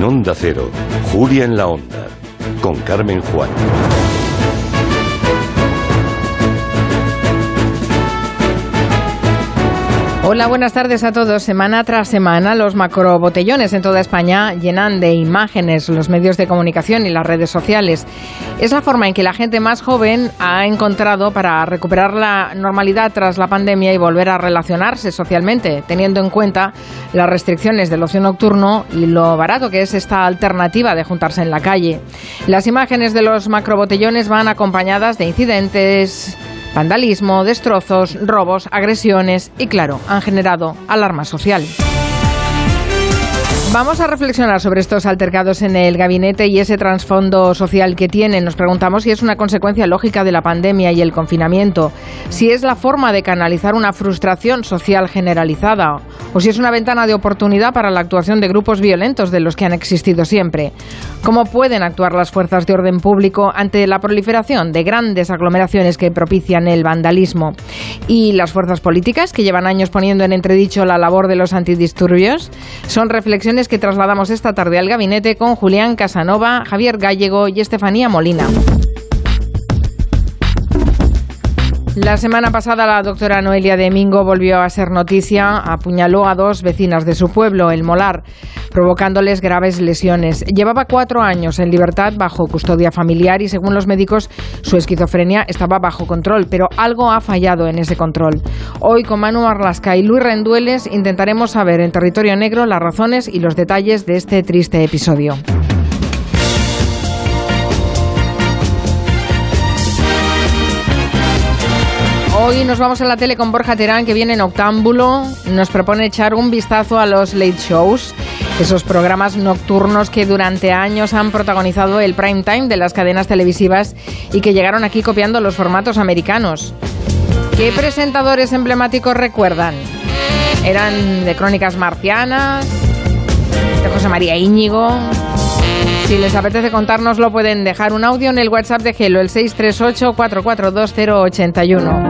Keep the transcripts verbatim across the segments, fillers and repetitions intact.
Onda Cero, Julia en la Onda, con Carmen Juan. Hola, buenas tardes a todos. Semana tras semana, los macrobotellones en toda España llenan de imágenes los medios de comunicación y las redes sociales. Es la forma en que la gente más joven ha encontrado para recuperar la normalidad tras la pandemia y volver a relacionarse socialmente, teniendo en cuenta las restricciones del ocio nocturno y lo barato que es esta alternativa de juntarse en la calle. Las imágenes de los macrobotellones van acompañadas de incidentes, vandalismo, destrozos, robos, agresiones y, claro, han generado alarma social. Vamos a reflexionar sobre estos altercados en el gabinete y ese trasfondo social que tienen. Nos preguntamos si es una consecuencia lógica de la pandemia y el confinamiento, si es la forma de canalizar una frustración social generalizada o si es una ventana de oportunidad para la actuación de grupos violentos de los que han existido siempre. ¿Cómo pueden actuar las fuerzas de orden público ante la proliferación de grandes aglomeraciones que propician el vandalismo? ¿Y las fuerzas políticas que llevan años poniendo en entredicho la labor de los antidisturbios? Son reflexiones que trasladamos esta tarde al gabinete con Julián Casanova, Javier Gallego y Estefanía Molina. La semana pasada la doctora Noelia de Mingo volvió a ser noticia. Apuñaló a dos vecinas de su pueblo, El Molar, provocándoles graves lesiones. Llevaba cuatro años en libertad bajo custodia familiar y, según los médicos, su esquizofrenia estaba bajo control, pero algo ha fallado en ese control. Hoy, con Manu Arlasca y Luis Rendueles, intentaremos saber en Territorio Negro las razones y los detalles de este triste episodio. Hoy nos vamos a la tele con Borja Terán, que viene en Octámbulo. Nos propone echar un vistazo a los late shows, esos programas nocturnos que durante años han protagonizado el prime time de las cadenas televisivas y que llegaron aquí copiando los formatos americanos. ¿Qué presentadores emblemáticos recuerdan? ¿Eran de Crónicas Marcianas? ¿De José María Íñigo? Si les apetece contárnoslo, pueden dejar un audio en el WhatsApp de Gelo, el seis tres ocho, cuatro cuatro dos, cero ocho uno.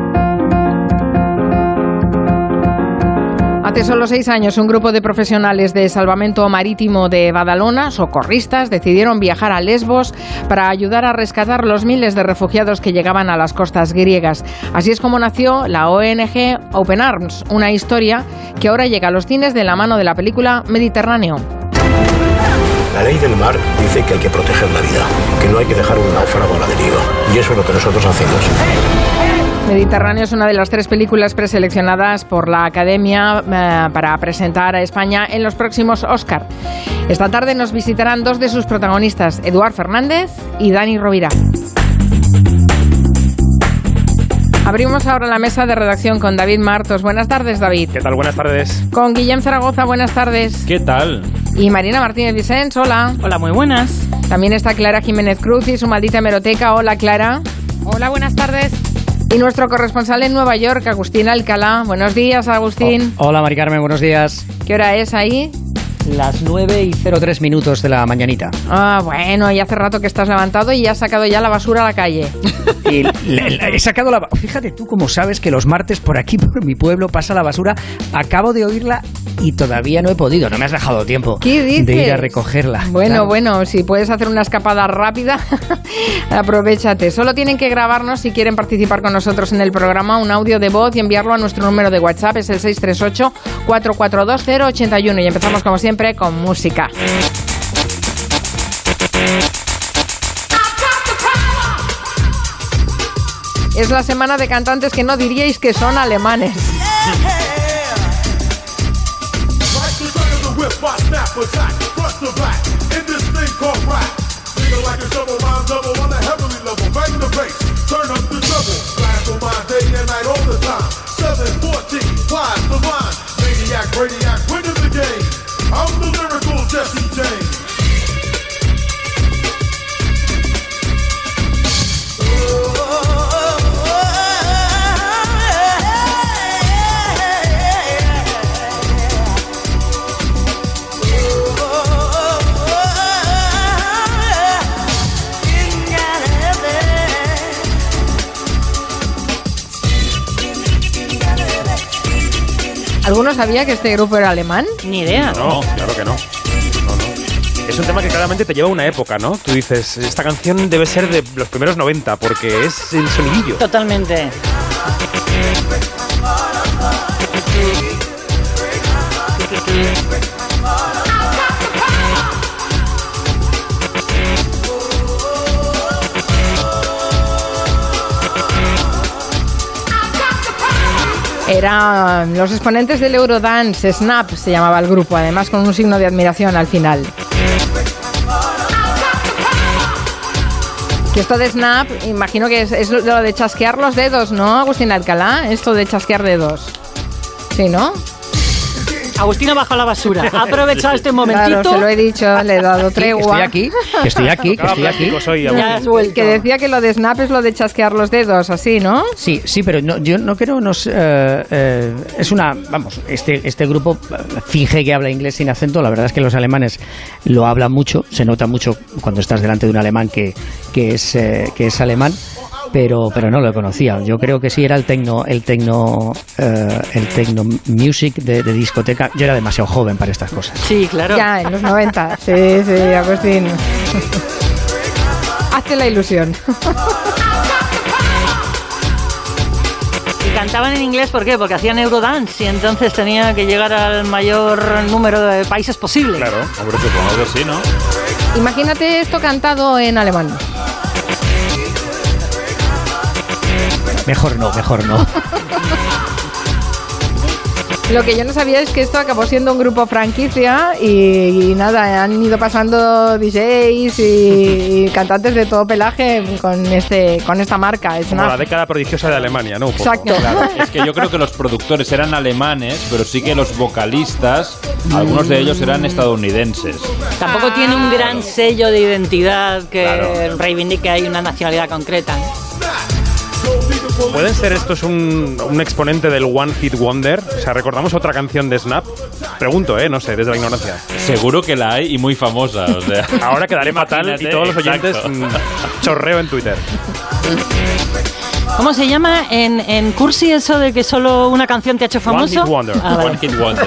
Hace solo seis años, un grupo de profesionales de salvamento marítimo de Badalona, socorristas, decidieron viajar a Lesbos para ayudar a rescatar los miles de refugiados que llegaban a las costas griegas. Así es como nació la O N G Open Arms, una historia que ahora llega a los cines de la mano de la película Mediterráneo. La ley del mar dice que hay que proteger la vida, que no hay que dejar un náufrago a la deriva. Y eso es lo que nosotros hacemos. Mediterráneo es una de las tres películas preseleccionadas por la Academia eh, para presentar a España en los próximos Oscar. Esta tarde nos visitarán dos de sus protagonistas, Eduard Fernández y Dani Rovira. Abrimos ahora la mesa de redacción con David Martos. Buenas tardes, David. ¿Qué tal? Buenas tardes. Con Guillem Zaragoza. Buenas tardes. ¿Qué tal? Y Marina Martínez Vicens. Hola. Hola, muy buenas. También está Clara Jiménez Cruz y su maldita hemeroteca. Hola, Clara. Hola, buenas tardes. Y nuestro corresponsal en Nueva York, Agustín Alcalá. Buenos días, Agustín. Oh, hola, Mari Carmen, buenos días. ¿Qué hora es ahí? Las nueve y cero tres minutos de la mañanita. Ah, bueno, y hace rato que estás levantado y has sacado ya la basura a la calle. Y la, la, he sacado la... Fíjate tú cómo sabes que los martes por aquí, por mi pueblo, pasa la basura. Acabo de oírla y todavía no he podido. No me has dejado tiempo. ¿Qué dices? De ir a recogerla. Bueno, claro. bueno, si puedes hacer una escapada rápida, aprovéchate. Solo tienen que grabarnos, si quieren participar con nosotros en el programa, un audio de voz y enviarlo a nuestro número de WhatsApp. Es el seis tres ocho, cuatro cuatro dos, cero ocho uno. Y empezamos, como siempre, con música. Es la semana de cantantes que no diríais que son alemanes. ¿Alguno sabía que este grupo era alemán? Ni idea. No, claro que no. no, no. Es un tema que claramente te lleva a una época, ¿no? Tú dices, esta canción debe ser de los primeros noventa, porque es el sonidillo. Totalmente. Eran los exponentes del Eurodance, Snap se llamaba el grupo, además con un signo de admiración al final. Que esto de Snap, imagino que es, es lo de chasquear los dedos, ¿no, Agustín Alcalá? Esto de chasquear dedos. Sí, ¿no? Agustina baja la basura. Ha aprovechado este momentito. Claro, se lo he dicho, le he dado tregua. Estoy aquí, que estoy aquí, que estoy aquí. Soy, ya has vuelto. Que decía que lo de Snap es lo de chasquear los dedos, así, ¿no? Sí, sí, pero no, yo no creo, no sé, eh, eh, es una, vamos, este, este grupo finge que habla inglés sin acento. La verdad es que los alemanes lo hablan mucho, se nota mucho cuando estás delante de un alemán que, que, es, eh, que es alemán. Pero, pero no lo conocía. Yo creo que sí era el techno, el techno, eh, el techno music de, de discoteca. Yo era demasiado joven para estas cosas. Sí, claro. Ya, en los noventa. Sí, sí, Agustín. Hazte la ilusión. Y cantaban en inglés, ¿por qué? Porque hacían Eurodance y entonces tenía que llegar al mayor número de países posible. Claro, hombre, supongo que sí, ¿no? Imagínate esto cantado en alemán. Mejor no, mejor no. Lo que yo no sabía es que esto acabó siendo un grupo franquicia y, y nada, han ido pasando D Js y, y cantantes de todo pelaje con este con esta marca. Es Como una... la década prodigiosa de Alemania, ¿no? Un poco. Exacto. Claro, es que yo creo que los productores eran alemanes, pero sí que los vocalistas, algunos de ellos eran estadounidenses. Tampoco tiene un gran sello de identidad que Claro. reivindique ahí una nacionalidad concreta. ¿Pueden ser estos un, un exponente del One Hit Wonder? O sea, ¿recordamos otra canción de Snap? Pregunto, ¿eh? No sé, desde la ignorancia. Seguro que la hay y muy famosa. O sea. Ahora quedaré fatal y todos los oyentes mm, chorreo en Twitter. ¿Cómo se llama en, en Cursi eso de que solo una canción te ha hecho famoso? One Hit Wonder. Ah, vale. One Hit Wonder.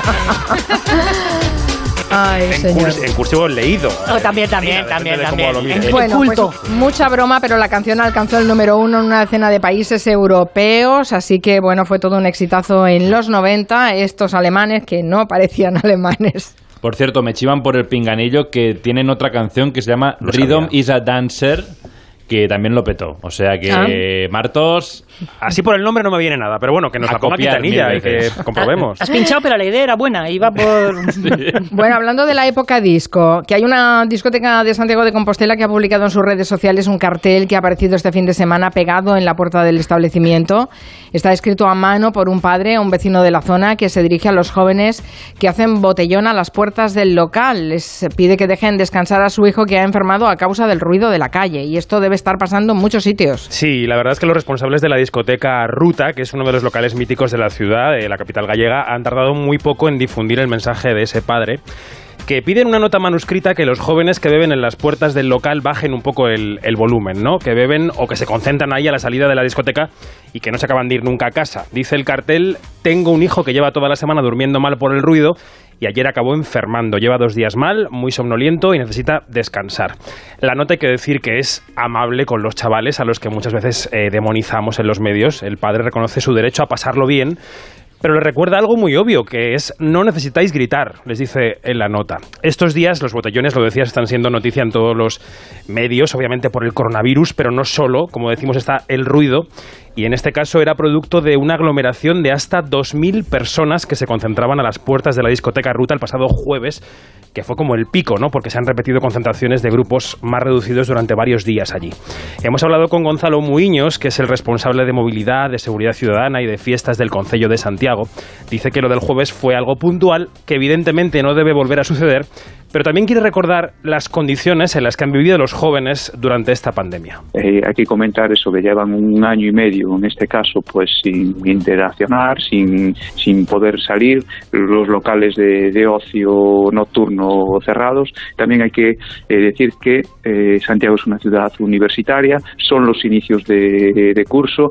Ay, En, señor. curs, en cursivo leído. Oh, también, también, Mira, también, depende de cómo también. lo mires. El Bueno, culto. pues mucha broma, pero la canción alcanzó el número uno en una decena de países europeos, así que bueno, fue todo un exitazo en los noventa, estos alemanes que no parecían alemanes. Por cierto, me chivan por el pinganillo que tienen otra canción que se llama Lo Rhythm sabía. is a Dancer, que también lo petó. O sea que, Ah. Martos... Así por el nombre no me viene nada, pero bueno, que nos A la ponga copiar Quintanilla mil y que veces. comprobemos. Has pinchado, pero la idea era buena. Iba por... Bueno, hablando de la época disco, que hay una discoteca de Santiago de Compostela que ha publicado en sus redes sociales un cartel que ha aparecido este fin de semana pegado en la puerta del establecimiento. Está escrito a mano por un padre, un vecino de la zona, que se dirige a los jóvenes que hacen botellón a las puertas del local. Les pide que dejen descansar a su hijo que ha enfermado a causa del ruido de la calle. Y esto debe estar pasando en muchos sitios. Sí, la verdad es que los responsables de la discoteca Ruta, que es uno de los locales míticos de la ciudad, de la capital gallega, han tardado muy poco en difundir el mensaje de ese padre, que piden una nota manuscrita que los jóvenes que beben en las puertas del local bajen un poco el, el volumen, ¿no? Que beben o que se concentran ahí a la salida de la discoteca y que no se acaban de ir nunca a casa. Dice el cartel: tengo un hijo que lleva toda la semana durmiendo mal por el ruido y ayer acabó enfermando. Lleva dos días mal, muy somnoliento y necesita descansar. La nota hay que decir que es amable con los chavales a los que muchas veces eh, demonizamos en los medios. El padre reconoce su derecho a pasarlo bien, pero le recuerda algo muy obvio, que es: no necesitáis gritar, les dice en la nota. Estos días los botellones, lo decías, están siendo noticia en todos los medios, obviamente por el coronavirus, pero no solo, como decimos, está el ruido. Y en este caso era producto de una aglomeración de hasta dos mil personas que se concentraban a las puertas de la discoteca Ruta el pasado jueves, que fue como el pico, ¿no? Porque se han repetido concentraciones de grupos más reducidos durante varios días allí. Hemos hablado con Gonzalo Muiños, que es el responsable de movilidad, de seguridad ciudadana y de fiestas del Concello de Santiago. Dice que lo del jueves fue algo puntual, que evidentemente no debe volver a suceder, pero también quiere recordar las condiciones en las que han vivido los jóvenes durante esta pandemia. Eh, hay que comentar eso, que llevan un año y medio, en este caso, pues sin interaccionar, sin, sin poder salir, los locales de, de ocio nocturno cerrados. También hay que eh, decir que eh, Santiago es una ciudad universitaria, son los inicios de, de curso,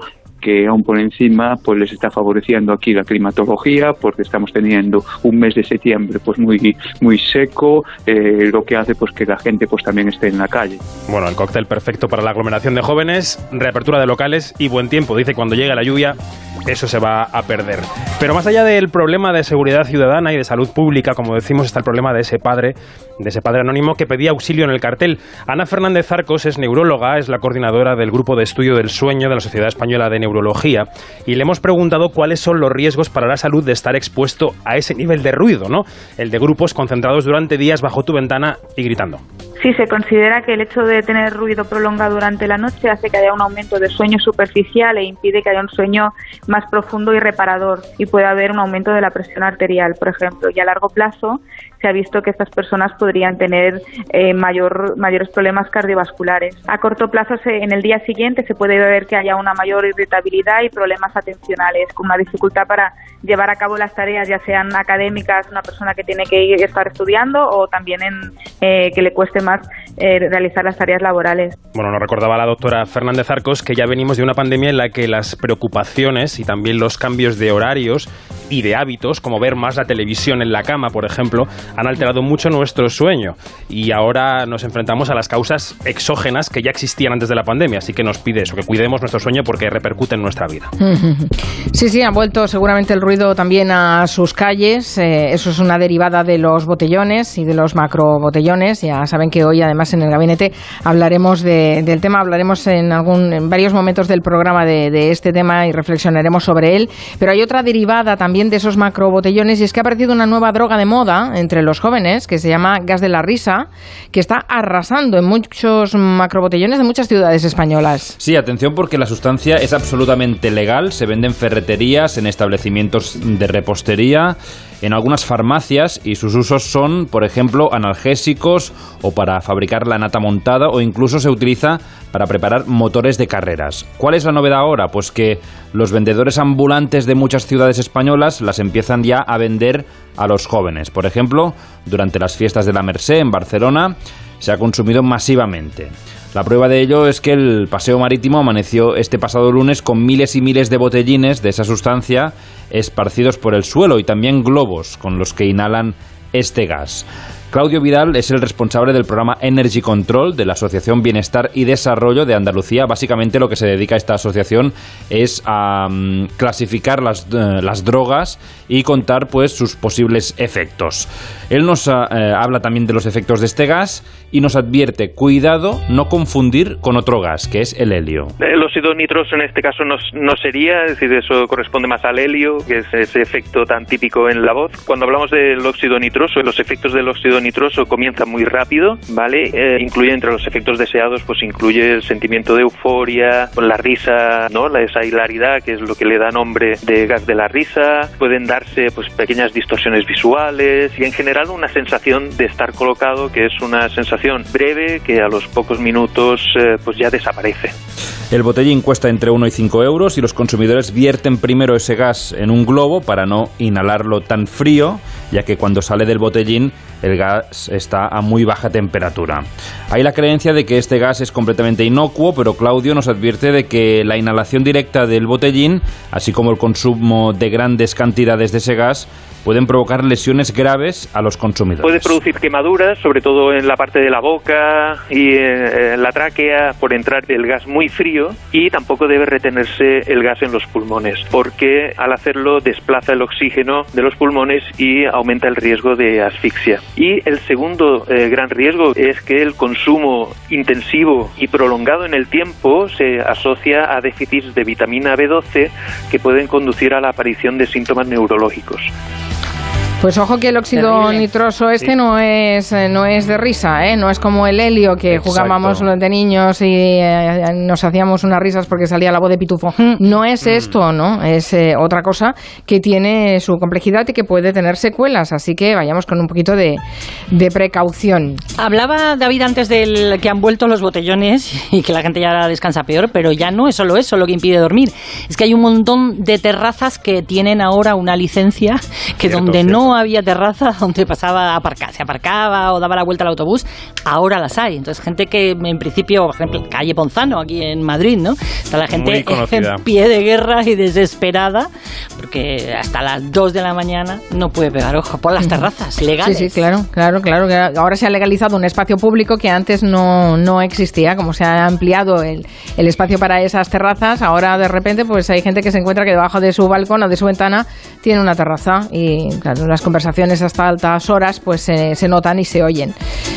que aún por encima pues les está favoreciendo aquí la climatología, porque estamos teniendo un mes de septiembre pues muy muy seco, eh, lo que hace pues que la gente pues también esté en la calle. Bueno, el cóctel perfecto para la aglomeración de jóvenes, reapertura de locales y buen tiempo. Dice, cuando llegue la lluvia, eso se va a perder. Pero más allá del problema de seguridad ciudadana y de salud pública, como decimos, está el problema de ese padre, de ese padre anónimo que pedía auxilio en el cartel. Ana Fernández Zarcos es neuróloga, es la coordinadora del Grupo de Estudio del Sueño de la Sociedad Española de Neurología, y le hemos preguntado cuáles son los riesgos para la salud de estar expuesto a ese nivel de ruido, ¿no? El de grupos concentrados durante días bajo tu ventana y gritando. Sí, se considera que el hecho de tener ruido prolongado durante la noche hace que haya un aumento del sueño superficial e impide que haya un sueño más profundo y reparador, y puede haber un aumento de la presión arterial, por ejemplo, y a largo plazo se ha visto que estas personas podrían tener eh, mayor, mayores problemas cardiovasculares. A corto plazo, se, en el día siguiente, se puede ver que haya una mayor irritabilidad y problemas atencionales, con una dificultad para llevar a cabo las tareas, ya sean académicas, una persona que tiene que ir, estar estudiando, o también en, eh, que le cueste más eh, realizar las tareas laborales. Bueno, nos recordaba la doctora Fernández Zarcos que ya venimos de una pandemia en la que las preocupaciones y también los cambios de horarios y de hábitos, como ver más la televisión en la cama, por ejemplo, han alterado mucho nuestro sueño, y ahora nos enfrentamos a las causas exógenas que ya existían antes de la pandemia, así que nos pide eso, que cuidemos nuestro sueño porque repercute en nuestra vida. Sí, sí, ha vuelto seguramente el ruido también a sus calles, eh, eso es una derivada de los botellones y de los macrobotellones. Ya saben que hoy además en el gabinete hablaremos de, del tema, hablaremos en, algún, en varios momentos del programa de, de este tema y reflexionaremos sobre él, pero hay otra derivada también de esos macrobotellones, y es que ha aparecido una nueva droga de moda entre los jóvenes que se llama gas de la risa, que está arrasando en muchos macrobotellones de muchas ciudades españolas. Sí, atención, porque la sustancia es absolutamente legal, se vende en ferreterías, en establecimientos de repostería, en algunas farmacias, y sus usos son, por ejemplo, analgésicos o para fabricar la nata montada, o incluso se utiliza para preparar motores de carreras. ¿Cuál es la novedad ahora? Pues que los vendedores ambulantes de muchas ciudades españolas las empiezan ya a vender a los jóvenes. Por ejemplo, durante las fiestas de la Mercè en Barcelona se ha consumido masivamente. La prueba de ello es que el Paseo Marítimo amaneció este pasado lunes con miles y miles de botellines de esa sustancia esparcidos por el suelo, y también globos con los que inhalan este gas. Claudio Vidal es el responsable del programa Energy Control de la Asociación Bienestar y Desarrollo de Andalucía. Básicamente lo que se dedica a esta asociación es a um, clasificar las, uh, las drogas y contar pues sus posibles efectos. Él nos uh, habla también de los efectos de este gas y nos advierte, cuidado, no confundir con otro gas, que es el helio. El óxido nitroso en este caso no, no sería, es decir, eso corresponde más al helio, que es ese efecto tan típico en la voz. Cuando hablamos del óxido nitroso, los efectos del óxido nitroso comienzan muy rápido, ¿vale? Eh, incluye entre los efectos deseados, pues incluye el sentimiento de euforia, la risa, ¿no? La, esa hilaridad, que es lo que le da nombre de gas de la risa. Pueden darse pues pequeñas distorsiones visuales y en general una sensación de estar colocado, que es una sensación breve que a los pocos minutos eh, pues ya desaparece. El botellín cuesta entre uno y cinco euros y los consumidores vierten primero ese gas en un globo para no inhalarlo tan frío, ya que cuando sale del botellín el gas está a muy baja temperatura. Hay la creencia de que este gas es completamente inocuo, pero Claudio nos advierte de que la inhalación directa del botellín, así como el consumo de grandes cantidades de ese gas, pueden provocar lesiones graves a los consumidores. Puede producir quemaduras, sobre todo en la parte de la boca y en la tráquea, por entrar el gas muy frío, y tampoco debe retenerse el gas en los pulmones, porque al hacerlo desplaza el oxígeno de los pulmones y aumenta el riesgo de asfixia. Y el segundo eh, gran riesgo es que el consumo intensivo y prolongado en el tiempo se asocia a déficits de vitamina B doce que pueden conducir a la aparición de síntomas neurológicos. Pues ojo que el óxido Terrible. nitroso este sí. no es no es de risa, ¿eh? No es como el helio que Exacto. jugábamos de niños y eh, nos hacíamos unas risas porque salía la voz de pitufo. No es mm. esto, ¿no? Es eh, otra cosa que tiene su complejidad y que puede tener secuelas, así que vayamos con un poquito de, de precaución. Hablaba David antes del que han vuelto los botellones y que la gente ya descansa peor, pero ya no es solo eso lo que impide dormir. Es que hay un montón de terrazas que tienen ahora una licencia que cierto, donde cierto. no no había terraza donde pasaba a aparcar, se aparcaba o daba la vuelta al autobús, ahora las hay. Entonces, gente que en principio, por ejemplo, calle Ponzano, aquí en Madrid, ¿no? Está la gente en pie de guerra y desesperada, porque hasta las dos de la mañana no puede pegar ojo por las terrazas legales. Sí, sí, claro, claro, claro. Ahora se ha legalizado un espacio público que antes no, no existía, como se ha ampliado el, el espacio para esas terrazas, ahora de repente pues hay gente que se encuentra que debajo de su balcón o de su ventana tiene una terraza y claro, las conversaciones hasta altas horas pues eh, se notan y se oyen.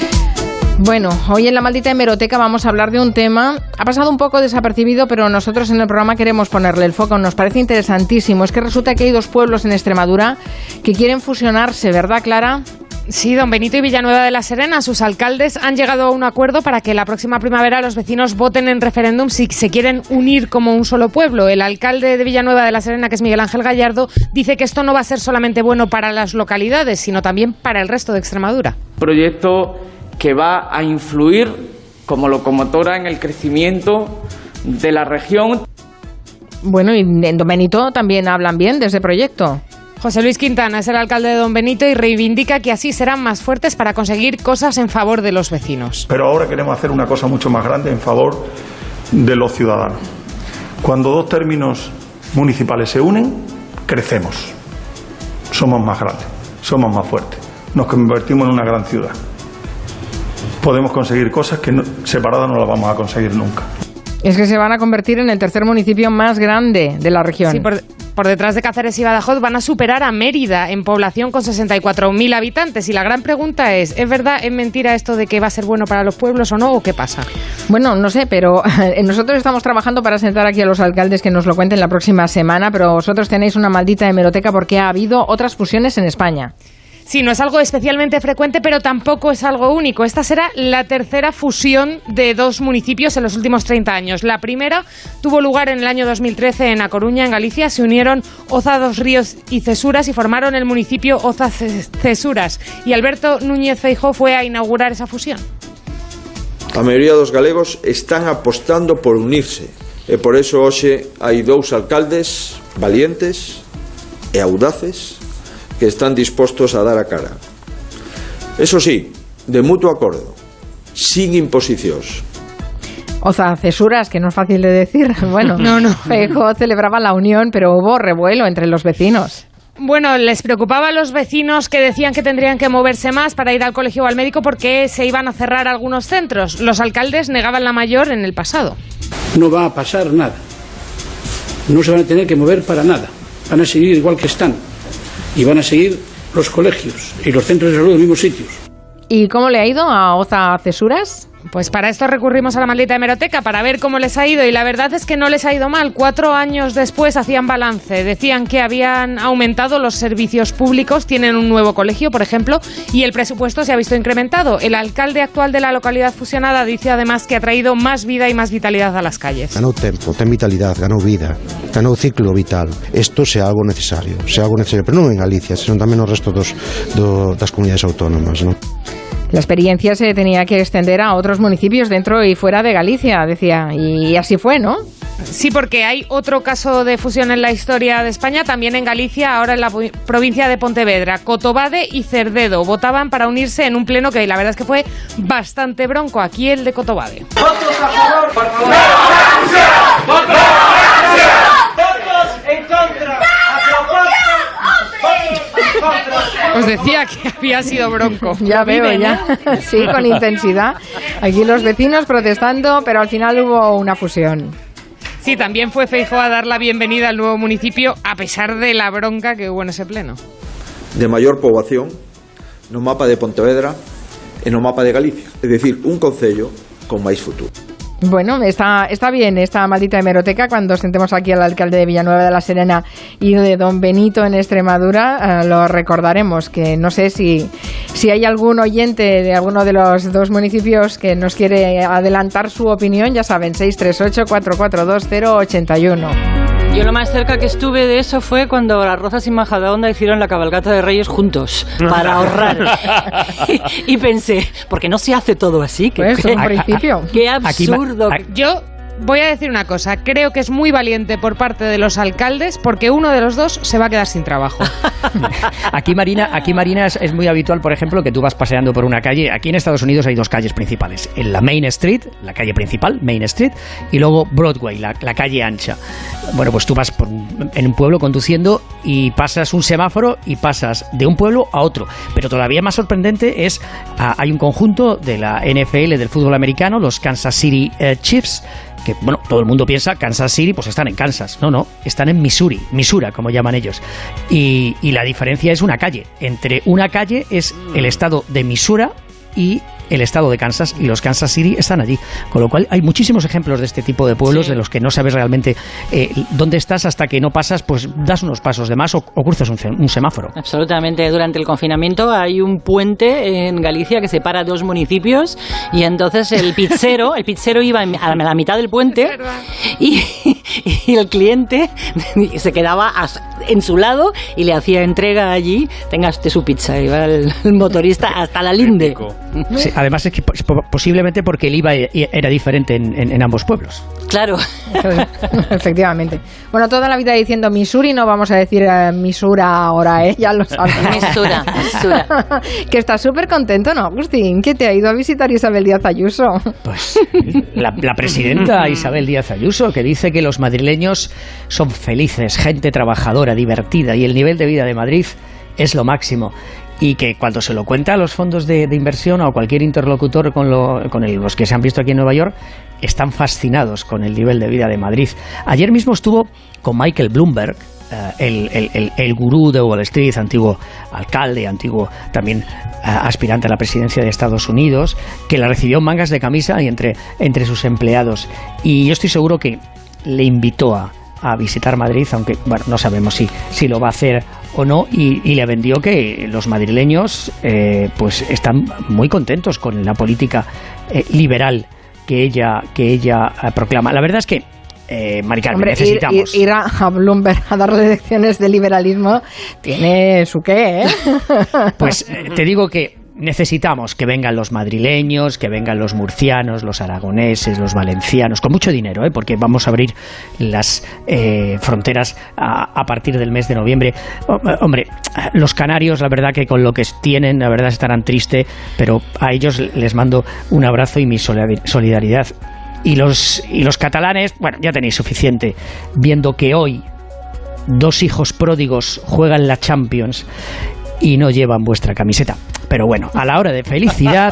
Bueno, hoy en La Maldita Hemeroteca vamos a hablar de un tema, ha pasado un poco desapercibido, pero nosotros en el programa queremos ponerle el foco, nos parece interesantísimo. Es que resulta que hay dos pueblos en Extremadura que quieren fusionarse, ¿verdad, Clara? Sí, Don Benito y Villanueva de la Serena, sus alcaldes han llegado a un acuerdo para que la próxima primavera los vecinos voten en referéndum si se quieren unir como un solo pueblo. El alcalde de Villanueva de la Serena, que es Miguel Ángel Gallardo, dice que esto no va a ser solamente bueno para las localidades, sino también para el resto de Extremadura. Proyecto que va a influir como locomotora en el crecimiento de la región. Bueno, y en Don Benito también hablan bien de ese proyecto. José Luis Quintana es el alcalde de Don Benito y reivindica que así serán más fuertes para conseguir cosas en favor de los vecinos. Pero ahora queremos hacer una cosa mucho más grande en favor de los ciudadanos. Cuando dos términos municipales se unen, crecemos. Somos más grandes, somos más fuertes. Nos convertimos en una gran ciudad. Podemos conseguir cosas que no, separadas no las vamos a conseguir nunca. Es que se van a convertir en el tercer municipio más grande de la región. Sí, por, por detrás de Cáceres y Badajoz van a superar a Mérida en población con sesenta y cuatro mil habitantes. Y la gran pregunta es, ¿es verdad, es mentira esto de que va a ser bueno para los pueblos o no? ¿O qué pasa? Bueno, no sé, pero nosotros estamos trabajando para sentar aquí a los alcaldes que nos lo cuenten la próxima semana, pero vosotros tenéis una maldita hemeroteca porque ha habido otras fusiones en España. Sí, no es algo especialmente frecuente, pero tampoco es algo único. Esta será la tercera fusión de dos municipios en los últimos treinta años. La primera tuvo lugar en el año dos mil trece en A Coruña, en Galicia. Se unieron Oza dos Ríos y Cesuras y formaron el municipio Oza Cesuras. Y Alberto Núñez Feijóo fue a inaugurar esa fusión. A maioría dos galegos están apostando por unirse. E por eso hoxe hai dous alcaldes valientes e audaces que están dispostos a dar a cara. Eso sí, de mutuo acordo, sin imposicións. Oza Cesuras, que no es fácil de decir. Bueno, no, no. Feijóo celebraba la unión, pero hubo revuelo entre los vecinos. Bueno, les preocupaba a los vecinos que decían que tendrían que moverse más para ir al colegio o al médico porque se iban a cerrar algunos centros. Los alcaldes negaban la mayor en el pasado. No va a pasar nada. No se van a tener que mover para nada. Van a seguir igual que están. Y van a seguir los colegios y los centros de salud en los mismos sitios. ¿Y cómo le ha ido a Oza Cesuras? Pues para esto recurrimos a la maldita hemeroteca para ver cómo les ha ido y la verdad es que no les ha ido mal. Cuatro años después hacían balance, decían que habían aumentado los servicios públicos, tienen un nuevo colegio, por ejemplo, y el presupuesto se ha visto incrementado. El alcalde actual de la localidad fusionada dice además que ha traído más vida y más vitalidad a las calles. Ganou tempo, ten vitalidad, ganou vida, ganou ciclo vital. Isto se algo necesario, se algo necesario, pero non en Galicia, sino tamén no resto dos, do, das comunidades autónomas, non? La experiencia se tenía que extender a otros municipios dentro y fuera de Galicia, decía, y así fue, ¿no? Sí, porque hay otro caso de fusión en la historia de España, también en Galicia, ahora en la provincia de Pontevedra. Cotobade y Cerdedo votaban para unirse en un pleno que la verdad es que fue bastante bronco, aquí el de Cotobade. ¡Votos a favor! ¡Por favor! ¡Votos a fusión! ¡Votos en contra! Os decía que había sido bronco. Ya veo, ya. Sí, con intensidad. Aquí los vecinos protestando, pero al final hubo una fusión. Sí, también fue Feijóo a dar la bienvenida al nuevo municipio, a pesar de la bronca que hubo en ese pleno. De maior poboación no mapa de Pontevedra e no mapa de Galicia. É dicir, un concello con máis futuro. Bueno, está, está bien esta maldita hemeroteca cuando sentemos aquí al alcalde de Villanueva de la Serena y de Don Benito en Extremadura, eh, lo recordaremos, que no sé si, si hay algún oyente de alguno de los dos municipios que nos quiere adelantar su opinión, ya saben, seis tres ocho, cuatro cuatro dos, cero ocho uno. Yo lo más cerca que estuve de eso fue cuando las Rozas y Majadahonda hicieron la cabalgata de Reyes juntos, para ahorrar. y, y pensé, ¿por qué no se hace todo así? ¿Qué, pues, qué, un principio. Qué absurdo. Aquí, aquí, yo voy a decir una cosa. Creo que es muy valiente por parte de los alcaldes porque uno de los dos se va a quedar sin trabajo. Aquí, Marina, aquí Marina es, es muy habitual, por ejemplo, que tú vas paseando por una calle. Aquí en Estados Unidos hay dos calles principales. En la Main Street, la calle principal, Main Street, y luego Broadway, la, la calle ancha. Bueno, pues tú vas por un, en un pueblo conduciendo y pasas un semáforo y pasas de un pueblo a otro. Pero todavía más sorprendente es, ah, hay un conjunto de la N F L, del fútbol americano, los Kansas City eh, Chiefs, que, bueno, todo el mundo piensa Kansas City, pues están en Kansas. No, no, están en Missouri, Missouri, como llaman ellos. Y, y la diferencia es una calle. Entre una calle es el estado de Missouri y el estado de Kansas, y los Kansas City están allí. Con lo cual hay muchísimos ejemplos de este tipo de pueblos, sí, de los que no sabes realmente eh, dónde estás hasta que no pasas, pues das unos pasos de más o, o cruzas un, un semáforo. Absolutamente. Durante el confinamiento hay un puente en Galicia que separa dos municipios y entonces el pizzero, el pizzero iba a la mitad del puente y, y el cliente se quedaba en su lado y le hacía entrega allí, tenga usted su pizza, iba el, el motorista hasta la linde. Sí, además es que posiblemente porque el I V A era diferente en, en, en ambos pueblos. Claro. Efectivamente. Bueno, toda la vida diciendo Missouri, no vamos a decir uh, Misura ahora, ¿eh? Ya lo sabes. Misura, Misura. Que estás súper contento, ¿no, Agustín? Que te ha ido a visitar Isabel Díaz Ayuso. Pues la, la presidenta Isabel Díaz Ayuso, que dice que los madrileños son felices, gente trabajadora, divertida, y el nivel de vida de Madrid es lo máximo. Y que cuando se lo cuenta a los fondos de, de inversión o a cualquier interlocutor con, lo, con el, los que se han visto aquí en Nueva York, están fascinados con el nivel de vida de Madrid. Ayer mismo estuvo con Michael Bloomberg, uh, el, el, el, el gurú de Wall Street, antiguo alcalde, antiguo también uh, aspirante a la presidencia de Estados Unidos, que la recibió en mangas de camisa y entre, entre sus empleados. Y yo estoy seguro que le invitó a a visitar Madrid, aunque bueno, no sabemos si, si lo va a hacer o no, y, y le vendió que los madrileños eh, pues están muy contentos con la política eh, liberal que ella, que ella eh, proclama. La verdad es que Eh, Mari Carmen, Hombre, necesitamos ir, ir a Bloomberg a darle lecciones de liberalismo tiene su qué, ¿eh? Pues eh, te digo que necesitamos que vengan los madrileños, que vengan los murcianos, los aragoneses, los valencianos, con mucho dinero, ¿eh? Porque vamos a abrir las eh, fronteras a, a partir del mes de noviembre. Hombre, los canarios, la verdad que con lo que tienen, la verdad estarán tristes, pero a ellos les mando un abrazo y mi solidaridad. Y los, y los catalanes, bueno, ya tenéis suficiente, viendo que hoy dos hijos pródigos juegan la Champions y no llevan vuestra camiseta. Pero bueno, a la hora de felicidad,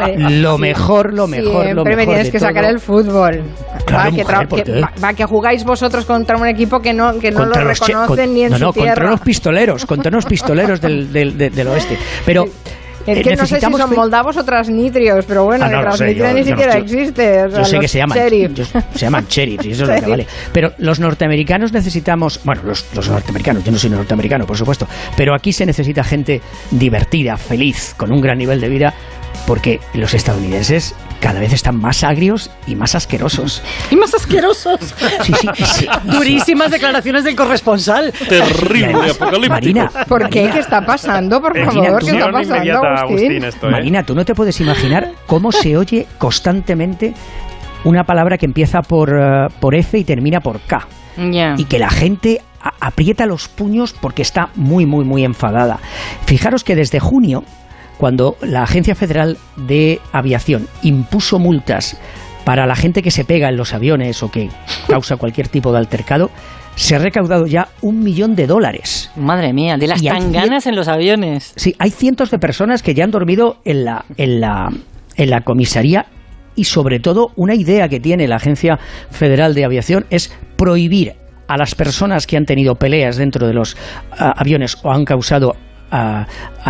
lo mejor, lo mejor, Siempre lo mejor me tienes de que todo. sacar el fútbol. Claro, va, que, mujer, ¿por que, qué? va, va, que jugáis vosotros contra un equipo que no, que no lo los che- reconocen con, ni en no, su no, tierra. contra unos pistoleros, contra unos pistoleros del, del, del, del oeste. Pero es que eh, no sé si son fe- moldavos o transnitrios, pero bueno, Ah, no, que no sé, Transnistria yo- ni yo no siquiera sé. existe. O sea, Yo sé los que se llaman, sheriff. yo- se llaman sheriffs y eso es lo que Sheriff. vale. Pero los norteamericanos necesitamos, bueno, los, los norteamericanos, yo no soy norteamericano, por supuesto, pero aquí se necesita gente divertida, feliz, con un gran nivel de vida, porque los estadounidenses cada vez están más agrios y más asquerosos. Y más asquerosos. Sí, sí, sí. Durísimas declaraciones del corresponsal. Terrible, apocalíptico. Marina, ¿Por qué? ¿Qué está pasando? Por Marina, favor, tú- ¿qué está pasando, Agustín? esto, ¿eh? Marina, tú no te puedes imaginar cómo se oye constantemente una palabra que empieza por, eh, por F y termina por K. Ya. Y que la gente a- aprieta los puños porque está muy, muy, muy enfadada. Fijaros que desde junio, cuando la Agencia Federal de Aviación impuso multas para la gente que se pega en los aviones o que causa cualquier tipo de altercado, se ha recaudado ya un millón de dólares. Madre mía, de las Y hay tanganas en los aviones. Sí, hay cientos de personas que ya han dormido en la, en la, en la comisaría, y sobre todo una idea que tiene la Agencia Federal de Aviación es prohibir a las personas que han tenido peleas dentro de los uh, aviones o han causado uh, uh,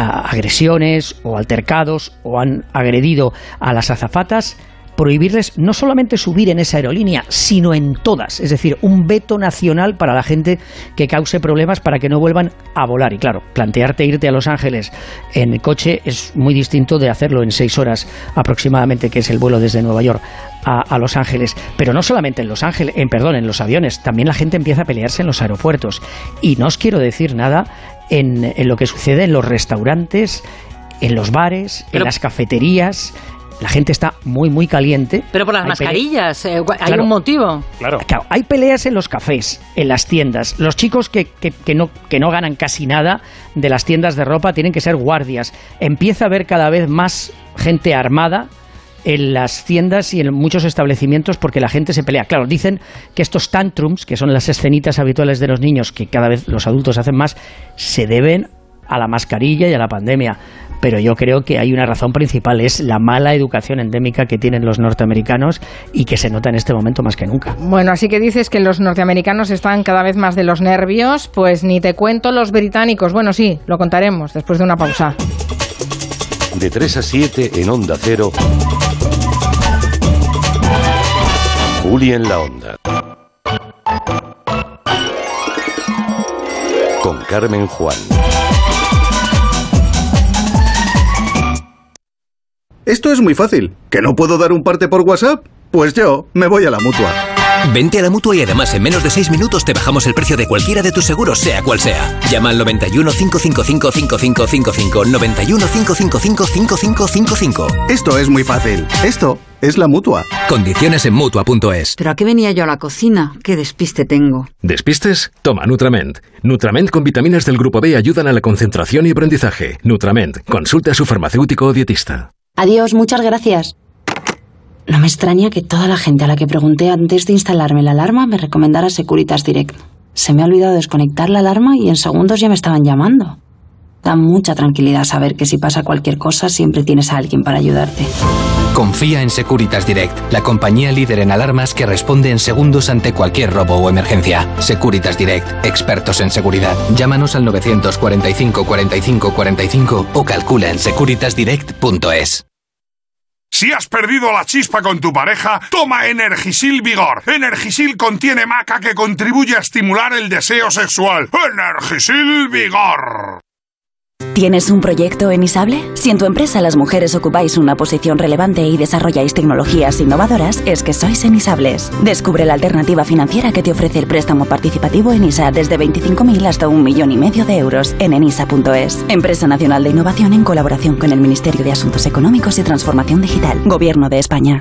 agresiones o altercados o han agredido a las azafatas, prohibirles no solamente subir en esa aerolínea, sino en todas. Es decir, un veto nacional para la gente que cause problemas para que no vuelvan a volar. Y claro, plantearte irte a Los Ángeles en coche es muy distinto de hacerlo en seis horas aproximadamente, que es el vuelo desde Nueva York a, a Los Ángeles. Pero no solamente en Los Ángeles, en, perdón, en los aviones, también la gente empieza a pelearse en los aeropuertos. Y no os quiero decir nada en, en lo que sucede en los restaurantes, en los bares, Pero- en las cafeterías. la gente está muy, muy caliente. Pero por las hay mascarillas, eh, hay claro, un motivo. Claro. claro. Hay peleas en los cafés, en las tiendas. Los chicos que, que, que, no, que no ganan casi nada de las tiendas de ropa tienen que ser guardias. Empieza a haber cada vez más gente armada en las tiendas y en muchos establecimientos porque la gente se pelea. Claro, dicen que estos tantrums, que son las escenitas habituales de los niños, que cada vez los adultos hacen más, se deben a la mascarilla y a la pandemia. Pero yo creo que hay una razón principal, es la mala educación endémica que tienen los norteamericanos y que se nota en este momento más que nunca. Bueno, así que dices que los norteamericanos están cada vez más de los nervios, pues ni te cuento los británicos. Bueno, sí, lo contaremos después de una pausa. De tres a siete en Onda Cero, Juli en la Onda. Con Carmen Juan. Esto es muy fácil. ¿Que no puedo dar un parte por WhatsApp? Pues yo me voy a la Mutua. Vente a la Mutua y además en menos de seis minutos te bajamos el precio de cualquiera de tus seguros, sea cual sea. Llama al noventa y uno, cinco cinco cinco, cinco cinco cinco cinco, noventa y uno, cinco cinco cinco, cinco cinco cinco cinco. Esto es muy fácil. Esto es la Mutua. Condiciones en Mutua punto es. ¿Pero a qué venía yo a la cocina? ¿Qué despiste tengo? ¿Despistes? Toma Nutrament. Nutrament con vitaminas del grupo B ayudan a la concentración y aprendizaje. Nutrament. Consulte a su farmacéutico o dietista. Adiós, muchas gracias. No me extraña que toda la gente a la que pregunté antes de instalarme la alarma me recomendara Securitas Direct. Se me ha olvidado desconectar la alarma y en segundos ya me estaban llamando. Da mucha tranquilidad saber que si pasa cualquier cosa siempre tienes a alguien para ayudarte. Confía en Securitas Direct, la compañía líder en alarmas que responde en segundos ante cualquier robo o emergencia. Securitas Direct, expertos en seguridad. Llámanos al novecientos cuarenta y cinco, cuarenta y cinco, cuarenta y cinco o calcula en securitas direct punto es. Si has perdido la chispa con tu pareja, toma Energisil Vigor. Energisil contiene maca que contribuye a estimular el deseo sexual. Energisil Vigor. ¿Tienes un proyecto en Isable? Si en tu empresa las mujeres ocupáis una posición relevante y desarrolláis tecnologías innovadoras, es que sois Enisables. Descubre la alternativa financiera que te ofrece el préstamo participativo en I S A desde veinticinco mil hasta un millón y medio de euros en enisa punto es. Empresa Nacional de Innovación en colaboración con el Ministerio de Asuntos Económicos y Transformación Digital. Gobierno de España.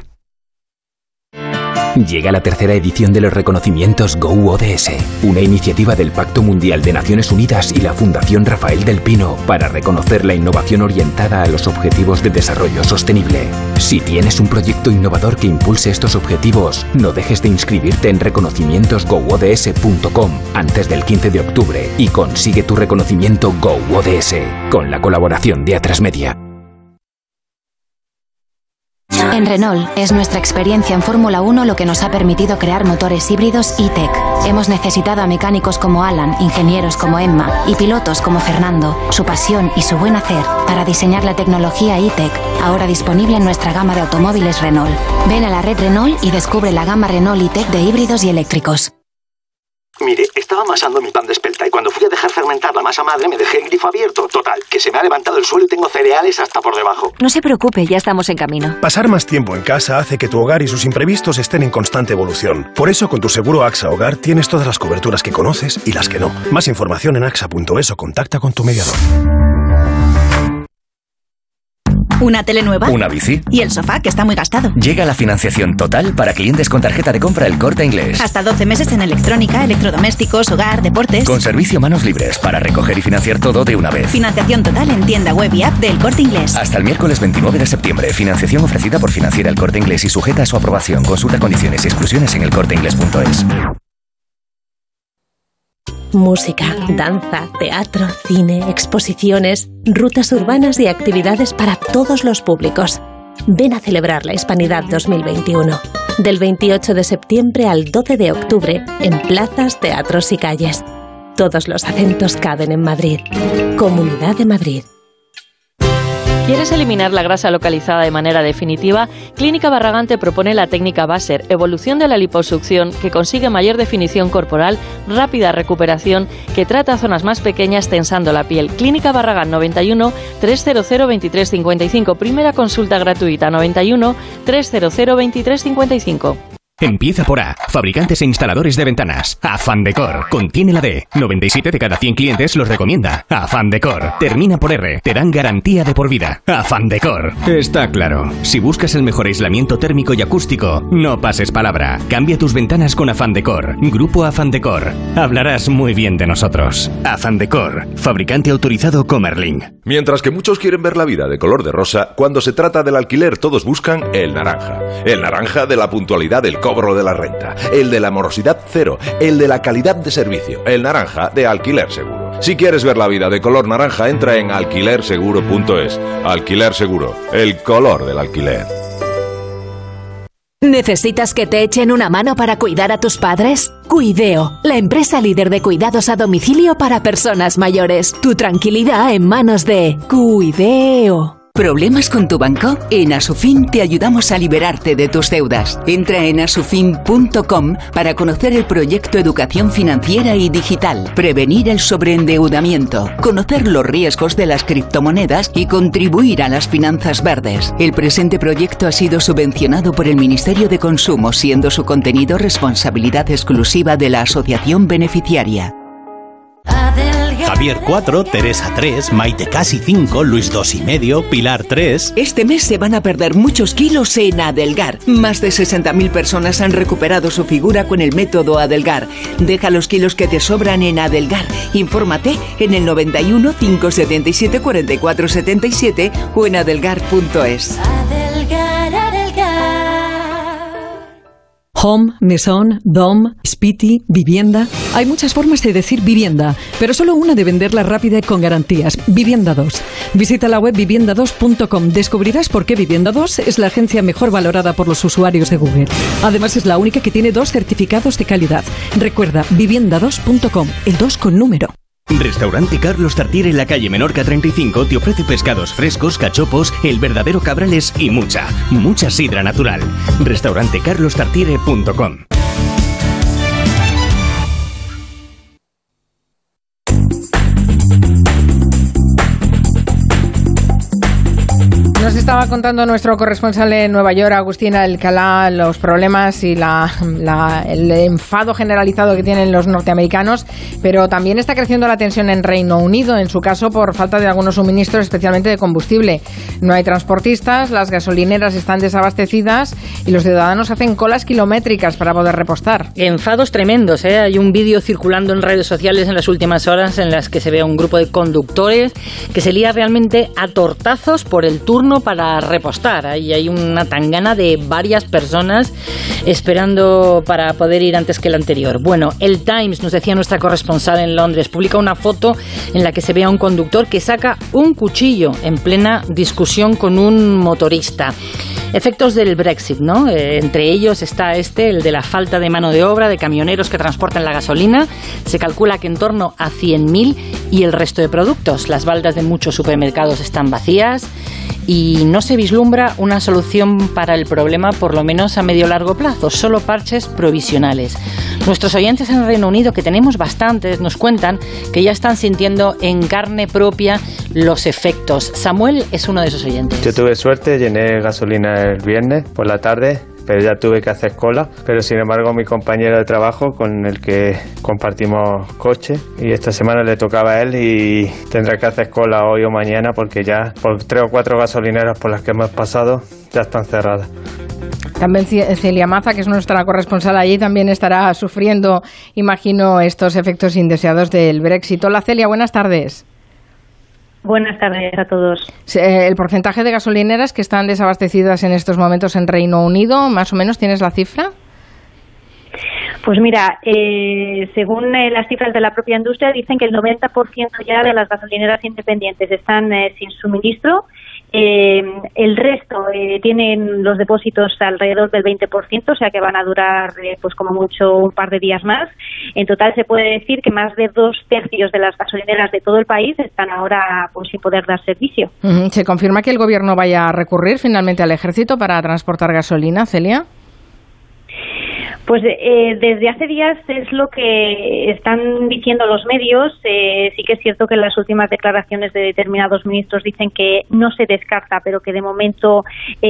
Llega la tercera edición de los reconocimientos Go O D S, una iniciativa del Pacto Mundial de Naciones Unidas y la Fundación Rafael del Pino para reconocer la innovación orientada a los objetivos de desarrollo sostenible. Si tienes un proyecto innovador que impulse estos objetivos, no dejes de inscribirte en reconocimientos go o d s punto com antes del quince de octubre y consigue tu reconocimiento Go O D S con la colaboración de Atresmedia. En Renault es nuestra experiencia en Fórmula uno lo que nos ha permitido crear motores híbridos E-Tech. Hemos necesitado a mecánicos como Alan, ingenieros como Emma y pilotos como Fernando, su pasión y su buen hacer para diseñar la tecnología E-Tech, ahora disponible en nuestra gama de automóviles Renault. Ven a la red Renault y descubre la gama Renault E-Tech de híbridos y eléctricos. Mire, estaba amasando mi pan de espelta y cuando fui a dejar fermentar la masa madre me dejé el grifo abierto. Total, que se me ha levantado el suelo y tengo cereales hasta por debajo. No se preocupe, ya estamos en camino. Pasar más tiempo en casa hace que tu hogar y sus imprevistos estén en constante evolución. Por eso, con tu seguro AXA Hogar tienes todas las coberturas que conoces y las que no. Más información en axa punto es o contacta con tu mediador. ¿Una tele nueva? ¿Una bici? ¿Y el sofá, que está muy gastado? Llega la financiación total para clientes con tarjeta de compra El Corte Inglés. Hasta doce meses en electrónica, electrodomésticos, hogar, deportes. Con servicio manos libres para recoger y financiar todo de una vez. Financiación total en tienda web y app del Corte Inglés. Hasta el miércoles veintinueve de septiembre. Financiación ofrecida por Financiera El Corte Inglés y sujeta a su aprobación. Consulta condiciones y exclusiones en el corte inglés punto es. Música, danza, teatro, cine, exposiciones, rutas urbanas y actividades para todos los públicos. Ven a celebrar la Hispanidad dos mil veintiuno. Del veintiocho de septiembre al doce de octubre en plazas, teatros y calles. Todos los acentos caben en Madrid. Comunidad de Madrid. ¿Quieres eliminar la grasa localizada de manera definitiva? Clínica Barragán te propone la técnica Baser, evolución de la liposucción que consigue mayor definición corporal, rápida recuperación, que trata zonas más pequeñas tensando la piel. Clínica Barragán noventa y uno, trescientos veintitrés cincuenta y cinco, primera consulta gratuita noventa y uno, trescientos veintitrés cincuenta y cinco. Empieza por A. Fabricantes e instaladores de ventanas. Afan Decor. Contiene la D. noventa y siete de cada cien clientes los recomienda. Afan Decor. Termina por R. Te dan garantía de por vida. Afan Decor. Está claro. Si buscas el mejor aislamiento térmico y acústico, no pases palabra. Cambia tus ventanas con Afan Decor. Grupo Afan Decor. Hablarás muy bien de nosotros. Afan Decor. Fabricante autorizado Comerlin. Mientras que muchos quieren ver la vida de color de rosa, cuando se trata del alquiler todos buscan el naranja. El naranja de la puntualidad del cobro de la renta, el de la morosidad cero, el de la calidad de servicio, el naranja de Alquiler Seguro. Si quieres ver la vida de color naranja, entra en alquiler seguro punto es. Alquiler Seguro, el color del alquiler. ¿Necesitas que te echen una mano para cuidar a tus padres? Cuideo, la empresa líder de cuidados a domicilio para personas mayores. Tu tranquilidad en manos de Cuideo. ¿Problemas con tu banco? En Asufin te ayudamos a liberarte de tus deudas. Entra en asufin punto com para conocer el proyecto Educación Financiera y Digital, prevenir el sobreendeudamiento, conocer los riesgos de las criptomonedas y contribuir a las finanzas verdes. El presente proyecto ha sido subvencionado por el Ministerio de Consumo, siendo su contenido responsabilidad exclusiva de la asociación beneficiaria. Javier cuatro, Teresa tres, Maite casi cinco, Luis dos y medio, Pilar tres. Este mes se van a perder muchos kilos en Adelgar. Más de sesenta mil personas han recuperado su figura con el método Adelgar. Deja los kilos que te sobran en Adelgar. Infórmate en el noventa y uno, cinco setenta y siete, cuarenta y cuatro setenta y siete o en adelgar punto es. Adelgar, Adelgar. Home, mesón, dom, spiti, vivienda. Hay muchas formas de decir vivienda, pero solo una de venderla rápida y con garantías. Vivienda dos. Visita la web vivienda dos punto com. Descubrirás por qué Vivienda dos es la agencia mejor valorada por los usuarios de Google. Además, es la única que tiene dos certificados de calidad. Recuerda, vivienda dos punto com, el dos con número. Restaurante Carlos Tartiere en la calle Menorca treinta y cinco te ofrece pescados frescos, cachopos, el verdadero cabrales y mucha, mucha sidra natural. Restaurante carlos tartiere punto com. Nos estaba contando nuestro corresponsal en Nueva York, Agustín Alcalá, los problemas y la, la, el enfado generalizado que tienen los norteamericanos, pero también está creciendo la tensión en Reino Unido, en su caso por falta de algunos suministros, especialmente de combustible. No hay transportistas, las gasolineras están desabastecidas y los ciudadanos hacen colas kilométricas para poder repostar. Enfados tremendos, ¿eh? Hay un vídeo circulando en redes sociales en las últimas horas en las que se ve a un grupo de conductores que se lía realmente a tortazos por el turno para repostar. Ahí hay una tangana de varias personas esperando para poder ir antes que el anterior. Bueno, el Times, nos decía nuestra corresponsal en Londres, publica una foto en la que se ve a un conductor que saca un cuchillo en plena discusión con un motorista. Efectos del Brexit, ¿no? Eh, entre ellos está este, el de la falta de mano de obra, de camioneros que transportan la gasolina. Se calcula que en torno a cien mil y el resto de productos. Las baldas de muchos supermercados están vacías y no se vislumbra una solución para el problema, por lo menos a medio largo plazo, solo parches provisionales. Nuestros oyentes en el Reino Unido, que tenemos bastantes, nos cuentan que ya están sintiendo en carne propia los efectos. Samuel es uno de esos oyentes. Yo tuve suerte, llené gasolina el viernes por la tarde, pero ya tuve que hacer cola. Pero sin embargo mi compañero de trabajo con el que compartimos coche, y esta semana le tocaba a él y tendrá que hacer cola hoy o mañana porque ya por tres o cuatro gasolineras por las que hemos pasado ya están cerradas. También Celia Maza, que es nuestra corresponsal allí, también estará sufriendo, imagino, estos efectos indeseados del Brexit. Hola Celia, buenas tardes. Buenas tardes a todos. El porcentaje de gasolineras que están desabastecidas en estos momentos en Reino Unido, más o menos, ¿tienes la cifra? Pues mira, eh, según eh, las cifras de la propia industria, dicen que el noventa por ciento ya de las gasolineras independientes están eh, sin suministro. Eh, el resto eh, tienen los depósitos alrededor del veinte por ciento, o sea que van a durar eh, pues como mucho un par de días más. En total se puede decir que más de dos tercios de las gasolineras de todo el país están ahora pues sin poder dar servicio. Uh-huh. ¿Se confirma que el gobierno vaya a recurrir finalmente al ejército para transportar gasolina, Celia? Pues eh, desde hace días es lo que están diciendo los medios. Eh, sí que es cierto que las últimas declaraciones de determinados ministros dicen que no se descarta, pero que de momento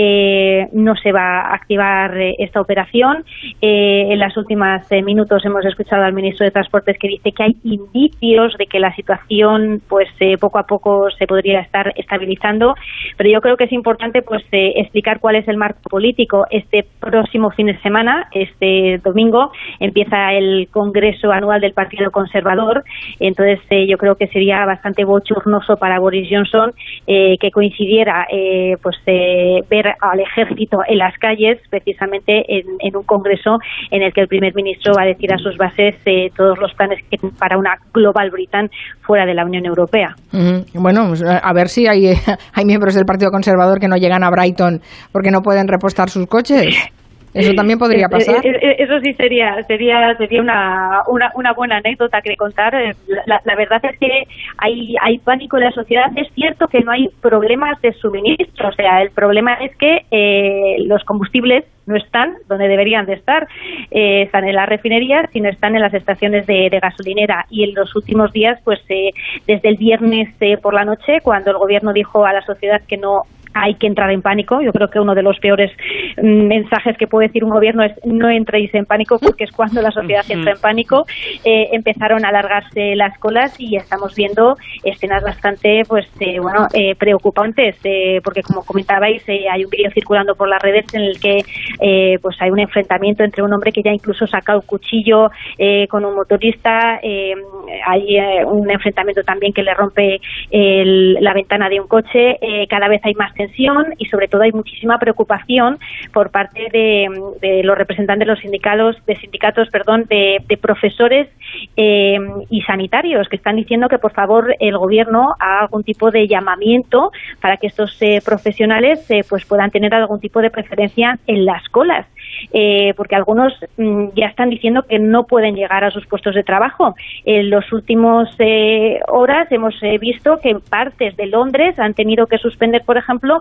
eh, no se va a activar eh, esta operación. Eh, en las últimas eh, minutos hemos escuchado al ministro de Transportes que dice que hay indicios de que la situación, pues eh, poco a poco se podría estar estabilizando. Pero yo creo que es importante, pues, eh, explicar cuál es el marco político. Este próximo fin de semana, este domingo, empieza el Congreso Anual del Partido Conservador. Entonces eh, yo creo que sería bastante bochornoso para Boris Johnson eh, que coincidiera eh, pues eh, ver al ejército en las calles, precisamente en, en un Congreso en el que el primer ministro va a decir a sus bases eh, todos los planes que para una Global Britain fuera de la Unión Europea. Mm, bueno, pues a ver si hay, hay miembros del Partido Conservador que no llegan a Brighton porque no pueden repostar sus coches. Eso también podría pasar. Eso sí sería sería sería una, una, una buena anécdota que contar. La, la verdad es que hay, hay pánico en la sociedad. Es cierto que no hay problemas de suministro. O sea, el problema es que eh, los combustibles no están donde deberían de estar. Eh, están en las refinerías y no están en las estaciones de, de gasolinera. Y en los últimos días, pues eh, desde el viernes eh, por la noche, cuando el gobierno dijo a la sociedad que no hay que entrar en pánico. Yo creo que uno de los peores mensajes que puede decir un gobierno es no entréis en pánico, porque es cuando la sociedad entra en pánico. Eh, empezaron a alargarse las colas y estamos viendo escenas bastante pues eh, bueno eh, preocupantes, eh, porque como comentabais, eh, hay un vídeo circulando por las redes en el que eh, pues hay un enfrentamiento entre un hombre que ya incluso saca un cuchillo eh, con un motorista. Eh, hay eh, un enfrentamiento también que le rompe el, la ventana de un coche. Eh, cada vez hay más tensión y sobre todo hay muchísima preocupación por parte de, de los representantes de los sindicatos, de sindicatos, perdón, de, de profesores eh, y sanitarios, que están diciendo que por favor el gobierno haga algún tipo de llamamiento para que estos eh, profesionales eh, pues puedan tener algún tipo de preferencia en las colas. Eh, porque algunos mm, ya están diciendo que no pueden llegar a sus puestos de trabajo. En los últimos eh, horas hemos eh, visto que partes de Londres han tenido que suspender, por ejemplo,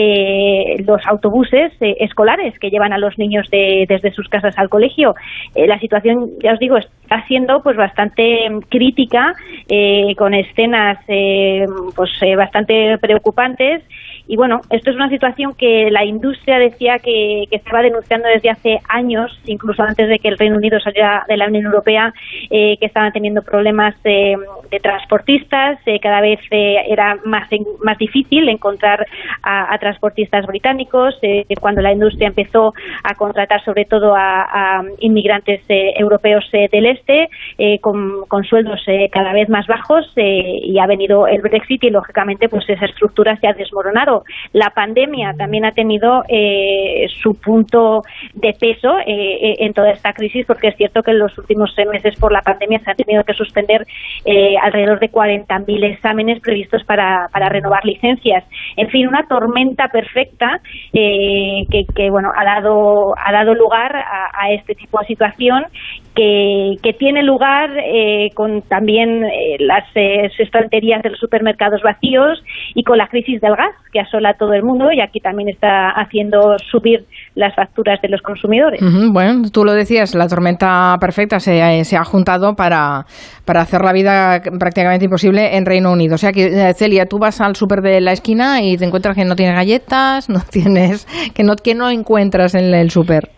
eh, los autobuses eh, escolares que llevan a los niños de, desde sus casas al colegio. Eh, la situación, ya os digo, está siendo pues bastante crítica, eh, con escenas eh, pues eh, bastante preocupantes. Y bueno, esto es una situación que la industria decía que, que estaba denunciando desde hace años, incluso antes de que el Reino Unido saliera de la Unión Europea, eh, que estaban teniendo problemas eh, de transportistas. Eh, cada vez eh, era más, más difícil encontrar a, a transportistas británicos. Eh, cuando la industria empezó a contratar sobre todo a, a inmigrantes eh, europeos eh, del este, eh, con, con sueldos eh, cada vez más bajos, eh, y ha venido el Brexit y lógicamente pues esa estructura se ha desmoronado. La pandemia también ha tenido eh, su punto de peso eh, en toda esta crisis, porque es cierto que en los últimos meses por la pandemia se han tenido que suspender eh, alrededor de cuarenta mil exámenes previstos para, para renovar licencias. En fin, una tormenta perfecta eh, que, que bueno ha dado ha dado lugar a, a este tipo de situación que, que tiene lugar eh, con también eh, las eh, estanterías de los supermercados vacíos y con la crisis del gas que asola a todo el mundo, y aquí también está haciendo subir las facturas de los consumidores. Uh-huh. Bueno, tú lo decías, la tormenta perfecta se, se ha juntado para, para hacer la vida prácticamente imposible en Reino Unido. O sea que, Celia, tú vas al súper de la esquina y te encuentras que no tienes galletas, no tienes, que no, que no encuentras en el súper.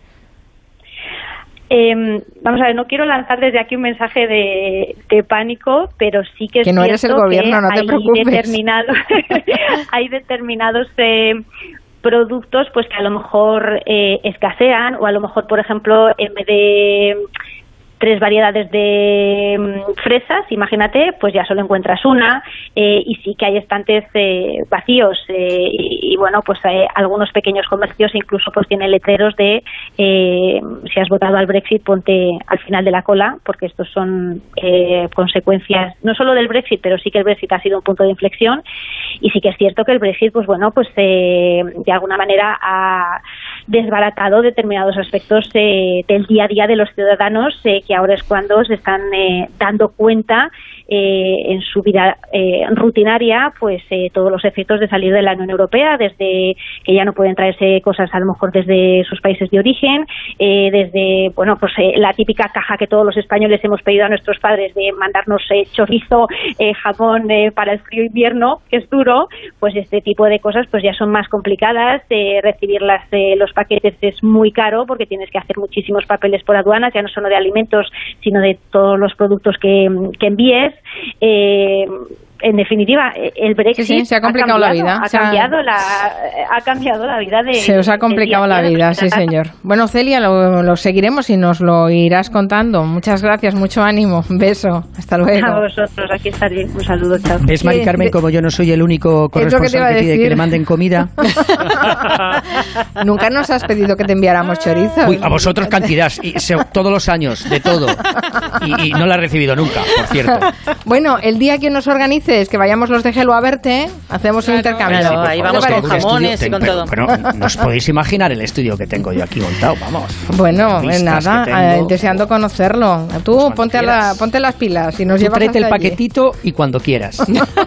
Eh, vamos a ver, no quiero lanzar desde aquí un mensaje de, de pánico, pero sí que es que no eres el gobierno, no te hay preocupes. Determinados, hay determinados eh, productos pues que a lo mejor eh, escasean, o a lo mejor, por ejemplo, en vez de tres variedades de um, fresas, imagínate, pues ya solo encuentras una, eh, y sí que hay estantes eh, vacíos, eh, y, y bueno, pues eh, algunos pequeños comercios incluso pues tienen letreros de eh, si has votado al Brexit, ponte al final de la cola, porque estos son eh, consecuencias no solo del Brexit, pero sí que el Brexit ha sido un punto de inflexión, y sí que es cierto que el Brexit, pues bueno, pues eh, de alguna manera ha desbaratado determinados aspectos eh, del día a día de los ciudadanos, eh, que ahora es cuando se están eh, dando cuenta eh, en su vida eh, rutinaria, pues eh, todos los efectos de salir de la Unión Europea, desde que ya no pueden traerse cosas a lo mejor desde sus países de origen, eh, desde, bueno, pues eh, la típica caja que todos los españoles hemos pedido a nuestros padres de mandarnos eh, chorizo, eh, jamón eh, para el frío invierno, que es duro, pues este tipo de cosas pues ya son más complicadas, eh, recibir las, eh, los paquetes es muy caro porque tienes que hacer muchísimos papeles por aduanas, ya no solo de alimentos, sino de todos los productos que, que envíes. Eh, en definitiva, el Brexit sí, sí, se ha complicado ha cambiado, la vida. Ha, se cambiado ha... la, ha cambiado la vida de... Se os ha complicado la vida, sí, señor. Bueno, Celia, lo, lo seguiremos y nos lo irás contando. Muchas gracias, mucho ánimo. Un beso. Hasta luego. A vosotros, aquí estaré. Un saludo, chao. ¿Ves, Mari Carmen, como yo no soy el único corresponsal que, que pide que le manden comida? Nunca nos has pedido que te enviáramos chorizos. Uy, a vosotros cantidad, y se, todos los años, de todo. Y, y no la he recibido nunca, por cierto. Bueno, el día que nos organices, que vayamos los de Gelo a verte, hacemos claro, un intercambio. Claro, ahí vamos con jamones y con pero, todo. Pero no os podéis imaginar el estudio que tengo yo aquí montado, vamos. Bueno, nada, eh, deseando conocerlo. Tú pues ponte, a la, ponte las pilas y nos Tú llevas tráete el allí. paquetito y cuando quieras.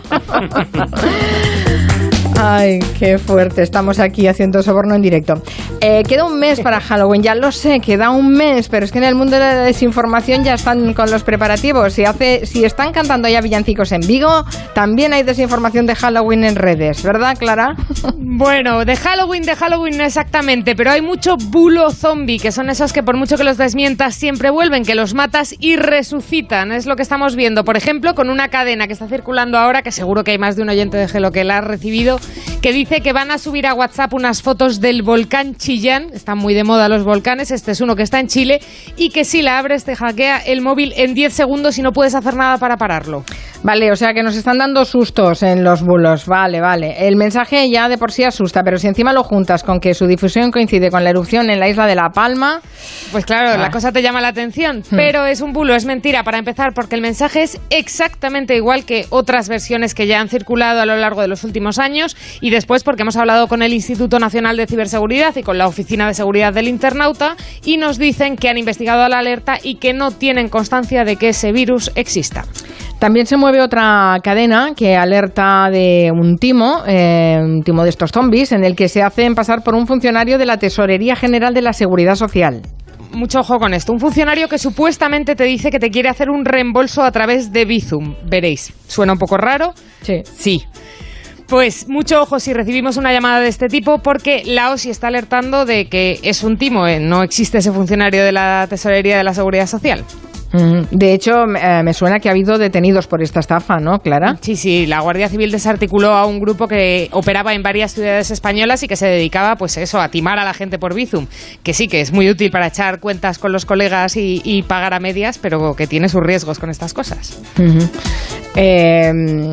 Ay, qué fuerte. Estamos aquí haciendo soborno en directo. Eh, queda un mes para Halloween, ya lo sé, queda un mes, pero es que en el mundo de la desinformación ya están con los preparativos. Si, hace, si están cantando ya villancicos en Vigo, también hay desinformación de Halloween en redes, ¿verdad, Clara? Bueno, de Halloween, de Halloween no exactamente, pero hay mucho bulo zombie, que son esos que por mucho que los desmientas siempre vuelven, que los matas y resucitan. Es lo que estamos viendo, por ejemplo, con una cadena que está circulando ahora, que seguro que hay más de un oyente de Gelo que la ha recibido, que dice que van a subir a WhatsApp unas fotos del volcán Chillán. Están muy de moda los volcanes, este es uno que está en Chile, y que si la abres te hackea el móvil en diez segundos y no puedes hacer nada para pararlo. Vale, o sea que nos están dando sustos en los bulos. Vale, vale. El mensaje ya de por sí asusta, pero si encima lo juntas con que su difusión coincide con la erupción en la isla de La Palma... Pues claro, ah. la cosa te llama la atención, hmm. pero es un bulo, es mentira para empezar, porque el mensaje es exactamente igual que otras versiones que ya han circulado a lo largo de los últimos años, y después porque hemos hablado con el Instituto Nacional de Ciberseguridad y con la Oficina de Seguridad del Internauta, y nos dicen que han investigado la alerta y que no tienen constancia de que ese virus exista. También se mueve otra cadena que alerta de un timo, eh, un timo de estos zombies, en el que se hacen pasar por un funcionario de la Tesorería General de la Seguridad Social. Mucho ojo con esto. Un funcionario que supuestamente te dice que te quiere hacer un reembolso a través de Bizum. Veréis, ¿suena un poco raro? Sí. Sí. Pues mucho ojo si recibimos una llamada de este tipo, porque la O S I está alertando de que es un timo, ¿eh? No existe ese funcionario de la Tesorería de la Seguridad Social. De hecho, eh, me suena que ha habido detenidos por esta estafa, ¿no, Clara? Sí, sí, la Guardia Civil desarticuló a un grupo que operaba en varias ciudades españolas y que se dedicaba, pues eso, a timar a la gente por Bizum, que sí, que es muy útil para echar cuentas con los colegas y, y pagar a medias, pero que tiene sus riesgos con estas cosas. Uh-huh. Eh...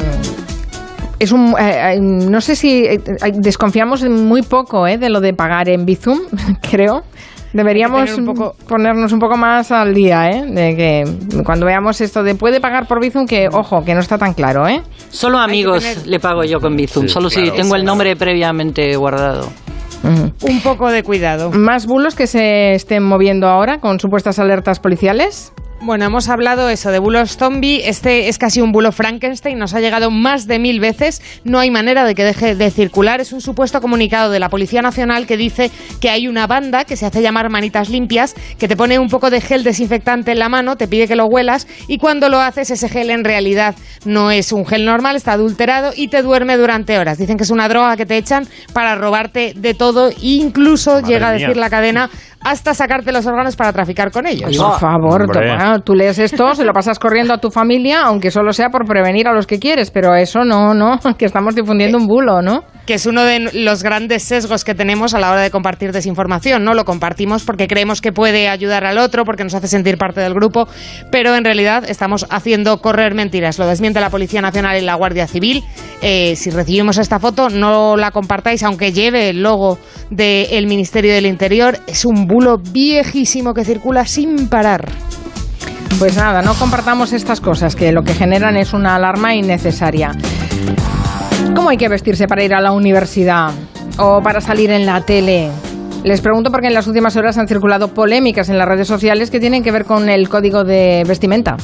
Es un, eh, no sé si eh, desconfiamos muy poco eh, de lo de pagar en Bizum, creo. Deberíamos un poco, ponernos un poco más al día, ¿eh? De que cuando veamos esto de puede pagar por Bizum, que ojo, que no está tan claro, ¿eh? Solo amigos tener... le pago yo con Bizum, sí, solo claro, si tengo el nombre previamente guardado. Uh-huh. Un poco de cuidado. ¿Más bulos que se estén moviendo ahora con supuestas alertas policiales? Bueno, hemos hablado eso de bulos zombie. Este es casi un bulo Frankenstein, nos ha llegado más de mil veces. No hay manera de que deje de circular. Es un supuesto comunicado de la Policía Nacional que dice que hay una banda que se hace llamar Manitas Limpias, que te pone un poco de gel desinfectante en la mano, te pide que lo huelas, y cuando lo haces ese gel en realidad no es un gel normal, está adulterado y te duerme durante horas. Dicen que es una droga que te echan para robarte de todo, e incluso Madre llega a decir mía. La cadena hasta sacarte los órganos para traficar con ellos. Ay, por favor, toma, tú lees esto, se lo pasas corriendo a tu familia, aunque solo sea por prevenir a los que quieres, pero eso no, no, que estamos difundiendo un bulo, ¿no? Que es uno de los grandes sesgos que tenemos a la hora de compartir desinformación, ¿no? Lo compartimos porque creemos que puede ayudar al otro, porque nos hace sentir parte del grupo, pero en realidad estamos haciendo correr mentiras. Lo desmiente la Policía Nacional y la Guardia Civil. Eh, si recibimos esta foto, no la compartáis, aunque lleve el logo del Ministerio del Interior. Es un bulo viejísimo que circula sin parar. Pues nada, no compartamos estas cosas, que lo que generan es una alarma innecesaria. ¿Cómo hay que vestirse para ir a la universidad? ¿O para salir en la tele? Les pregunto porque en las últimas horas han circulado polémicas en las redes sociales que tienen que ver con el código de vestimenta.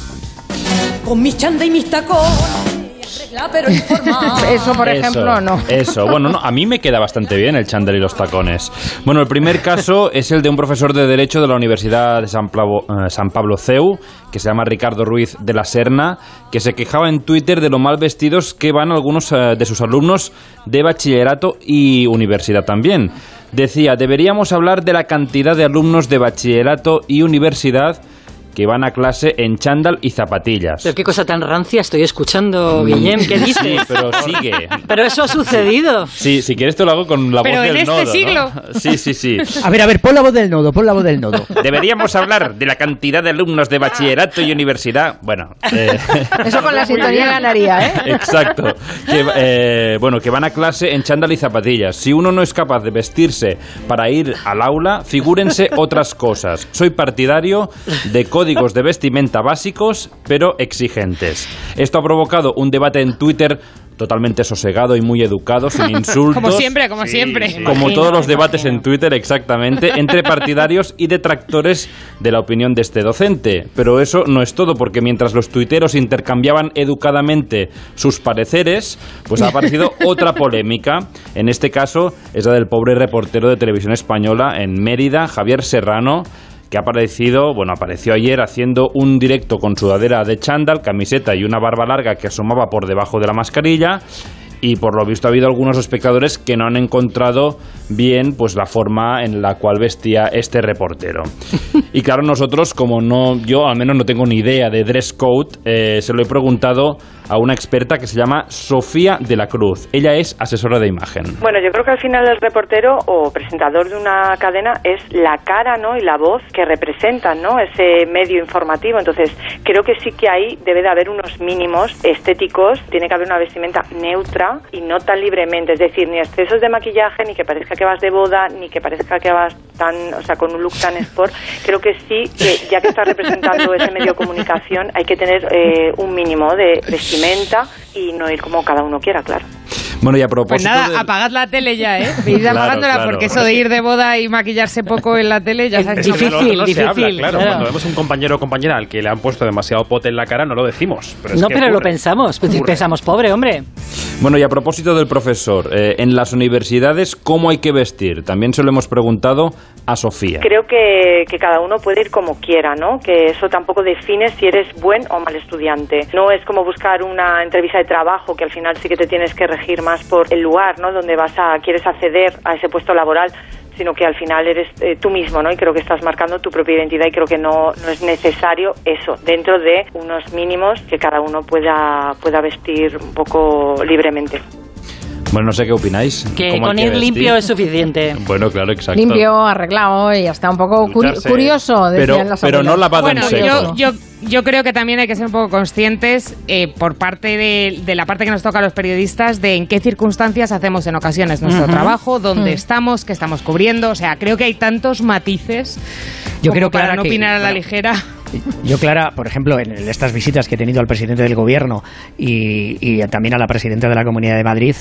Con mis chanda y mis tacones. Pero eso, por ejemplo, eso, no. Eso, bueno, no, a mí me queda bastante bien el chándal y los tacones. Bueno, el primer caso es el de un profesor de Derecho de la Universidad de San Pablo, eh, San Pablo C E U, que se llama Ricardo Ruiz de la Serna, que se quejaba en Twitter de lo mal vestidos que van algunos eh, de sus alumnos de bachillerato y universidad también. Decía, deberíamos hablar de la cantidad de alumnos de bachillerato y universidad que van a clase en chándal y zapatillas. Pero qué cosa tan rancia estoy escuchando, Guillem, ¿qué dices? Sí, pero sigue. Pero eso ha sucedido. Sí, si quieres te lo hago con la pero voz del este nodo, siglo. ¿no? Sí, sí, sí. A ver, a ver, pon la voz del nodo, pon la voz del nodo. Deberíamos hablar de la cantidad de alumnos de bachillerato y universidad. Bueno, eh... eso con la sintonía ganaría, ¿eh? Exacto. Que, eh, bueno, que van a clase en chándal y zapatillas. Si uno no es capaz de vestirse para ir al aula, figúrense otras cosas. Soy partidario de códigos de vestimenta básicos, pero exigentes. Esto ha provocado un debate en Twitter totalmente sosegado y muy educado, sin insultos. Como siempre, como sí, siempre. Como imagino, todos los debates imagino. en Twitter, exactamente, entre partidarios y detractores de la opinión de este docente. Pero eso no es todo, porque mientras los tuiteros intercambiaban educadamente sus pareceres, pues ha aparecido otra polémica. En este caso es la del pobre reportero de Televisión Española en Mérida, Javier Serrano, que ha aparecido, bueno, apareció ayer haciendo un directo con sudadera de chándal, camiseta y una barba larga que asomaba por debajo de la mascarilla. Y por lo visto ha habido algunos espectadores que no han encontrado bien pues la forma en la cual vestía este reportero. Y claro, nosotros, como no, yo al menos no tengo ni idea de dress code, eh, se lo he preguntado a una experta que se llama Sofía de la Cruz. Ella es asesora de imagen. Bueno, yo creo que al final el reportero o presentador de una cadena es la cara, ¿no?, y la voz que representan, ¿no?, ese medio informativo. Entonces, creo que sí que ahí debe de haber unos mínimos estéticos, tiene que haber una vestimenta neutra y no tan libremente, es decir, ni excesos de maquillaje, ni que parezca que vas de boda, ni que parezca que vas tan, o sea, con un look tan sport. Creo que sí, que ya que estás representando ese medio de comunicación, hay que tener eh, un mínimo de vestimenta y no ir como cada uno quiera, claro. Bueno, y a propósito... Pues nada, del... apagad la tele ya, ¿eh? Id claro, apagándola, claro. Porque eso de ir de boda y maquillarse poco en la tele ya sabes. Es difícil, no difícil. Se habla, claro. claro. Cuando vemos un compañero o compañera al que le han puesto demasiado pote en la cara, no lo decimos. Pero es no, que pero ocurre. lo pensamos. Ocurre. Pensamos, pobre hombre. Bueno, y a propósito del profesor, eh, en las universidades, ¿cómo hay que vestir? También se lo hemos preguntado a Sofía. Creo que, que cada uno puede ir como quiera, ¿no? Que eso tampoco define si eres buen o mal estudiante. No es como buscar una entrevista de trabajo, que al final sí que te tienes que regir más por el lugar, ¿no?, donde vas a quieres acceder a ese puesto laboral, sino que al final eres eh, tú mismo, ¿no? Y creo que estás marcando tu propia identidad y creo que no, no es necesario eso, dentro de unos mínimos que cada uno pueda, pueda vestir un poco libremente. Bueno, no sé qué opináis. Que con ir limpio es suficiente. Bueno, claro, exacto. Limpio, arreglado y hasta un poco curi- curioso, decían pero, las pero no lavado bueno, en seco. Yo, yo, yo creo que también hay que ser un poco conscientes eh, por parte de, de la parte que nos toca a los periodistas de en qué circunstancias hacemos en ocasiones nuestro uh-huh. trabajo, dónde uh-huh. estamos, qué estamos cubriendo. O sea, creo que hay tantos matices yo como creo, para Clara, no que, opinar a la bueno, ligera. Yo, Clara, por ejemplo, en estas visitas que he tenido al presidente del Gobierno y, y también a la presidenta de la Comunidad de Madrid,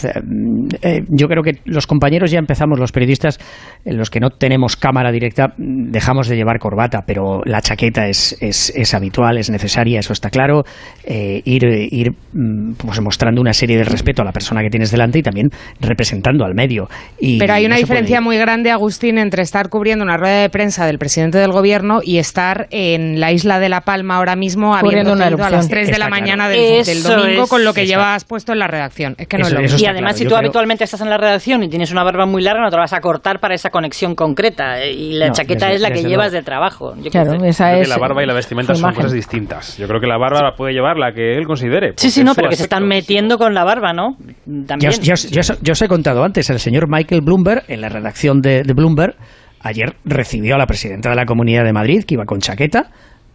eh, yo creo que los compañeros ya empezamos, los periodistas, los que no tenemos cámara directa, dejamos de llevar corbata, pero la chaqueta es, es, es habitual, es necesaria, eso está claro. Eh, ir ir pues mostrando una serie de respeto a la persona que tienes delante y también representando al medio. Y pero hay una no diferencia muy grande, Agustín, entre estar cubriendo una rueda de prensa del presidente del Gobierno y estar en la isla de La Palma ahora mismo habiendo ido a las tres de la mañana del, del domingo con lo que Está. llevas puesto en la redacción. Es que no eso, es lo mismo. Y además, claro, si tú creo... habitualmente estás en la redacción y tienes una barba muy larga, no te vas a cortar para esa conexión concreta. Y la no, chaqueta desde, es la que llevas luego. de trabajo. Yo claro, creo esa creo es que la barba y la vestimenta son cosas distintas. Yo creo que la barba la puede llevar la que él considere. Sí, sí, no, pero que se están metiendo con la barba, ¿no? También. Yo, yo, yo, yo os he contado antes, el señor Michael Bloomberg, en la redacción de, de Bloomberg, ayer recibió a la presidenta de la Comunidad de Madrid, que iba con chaqueta,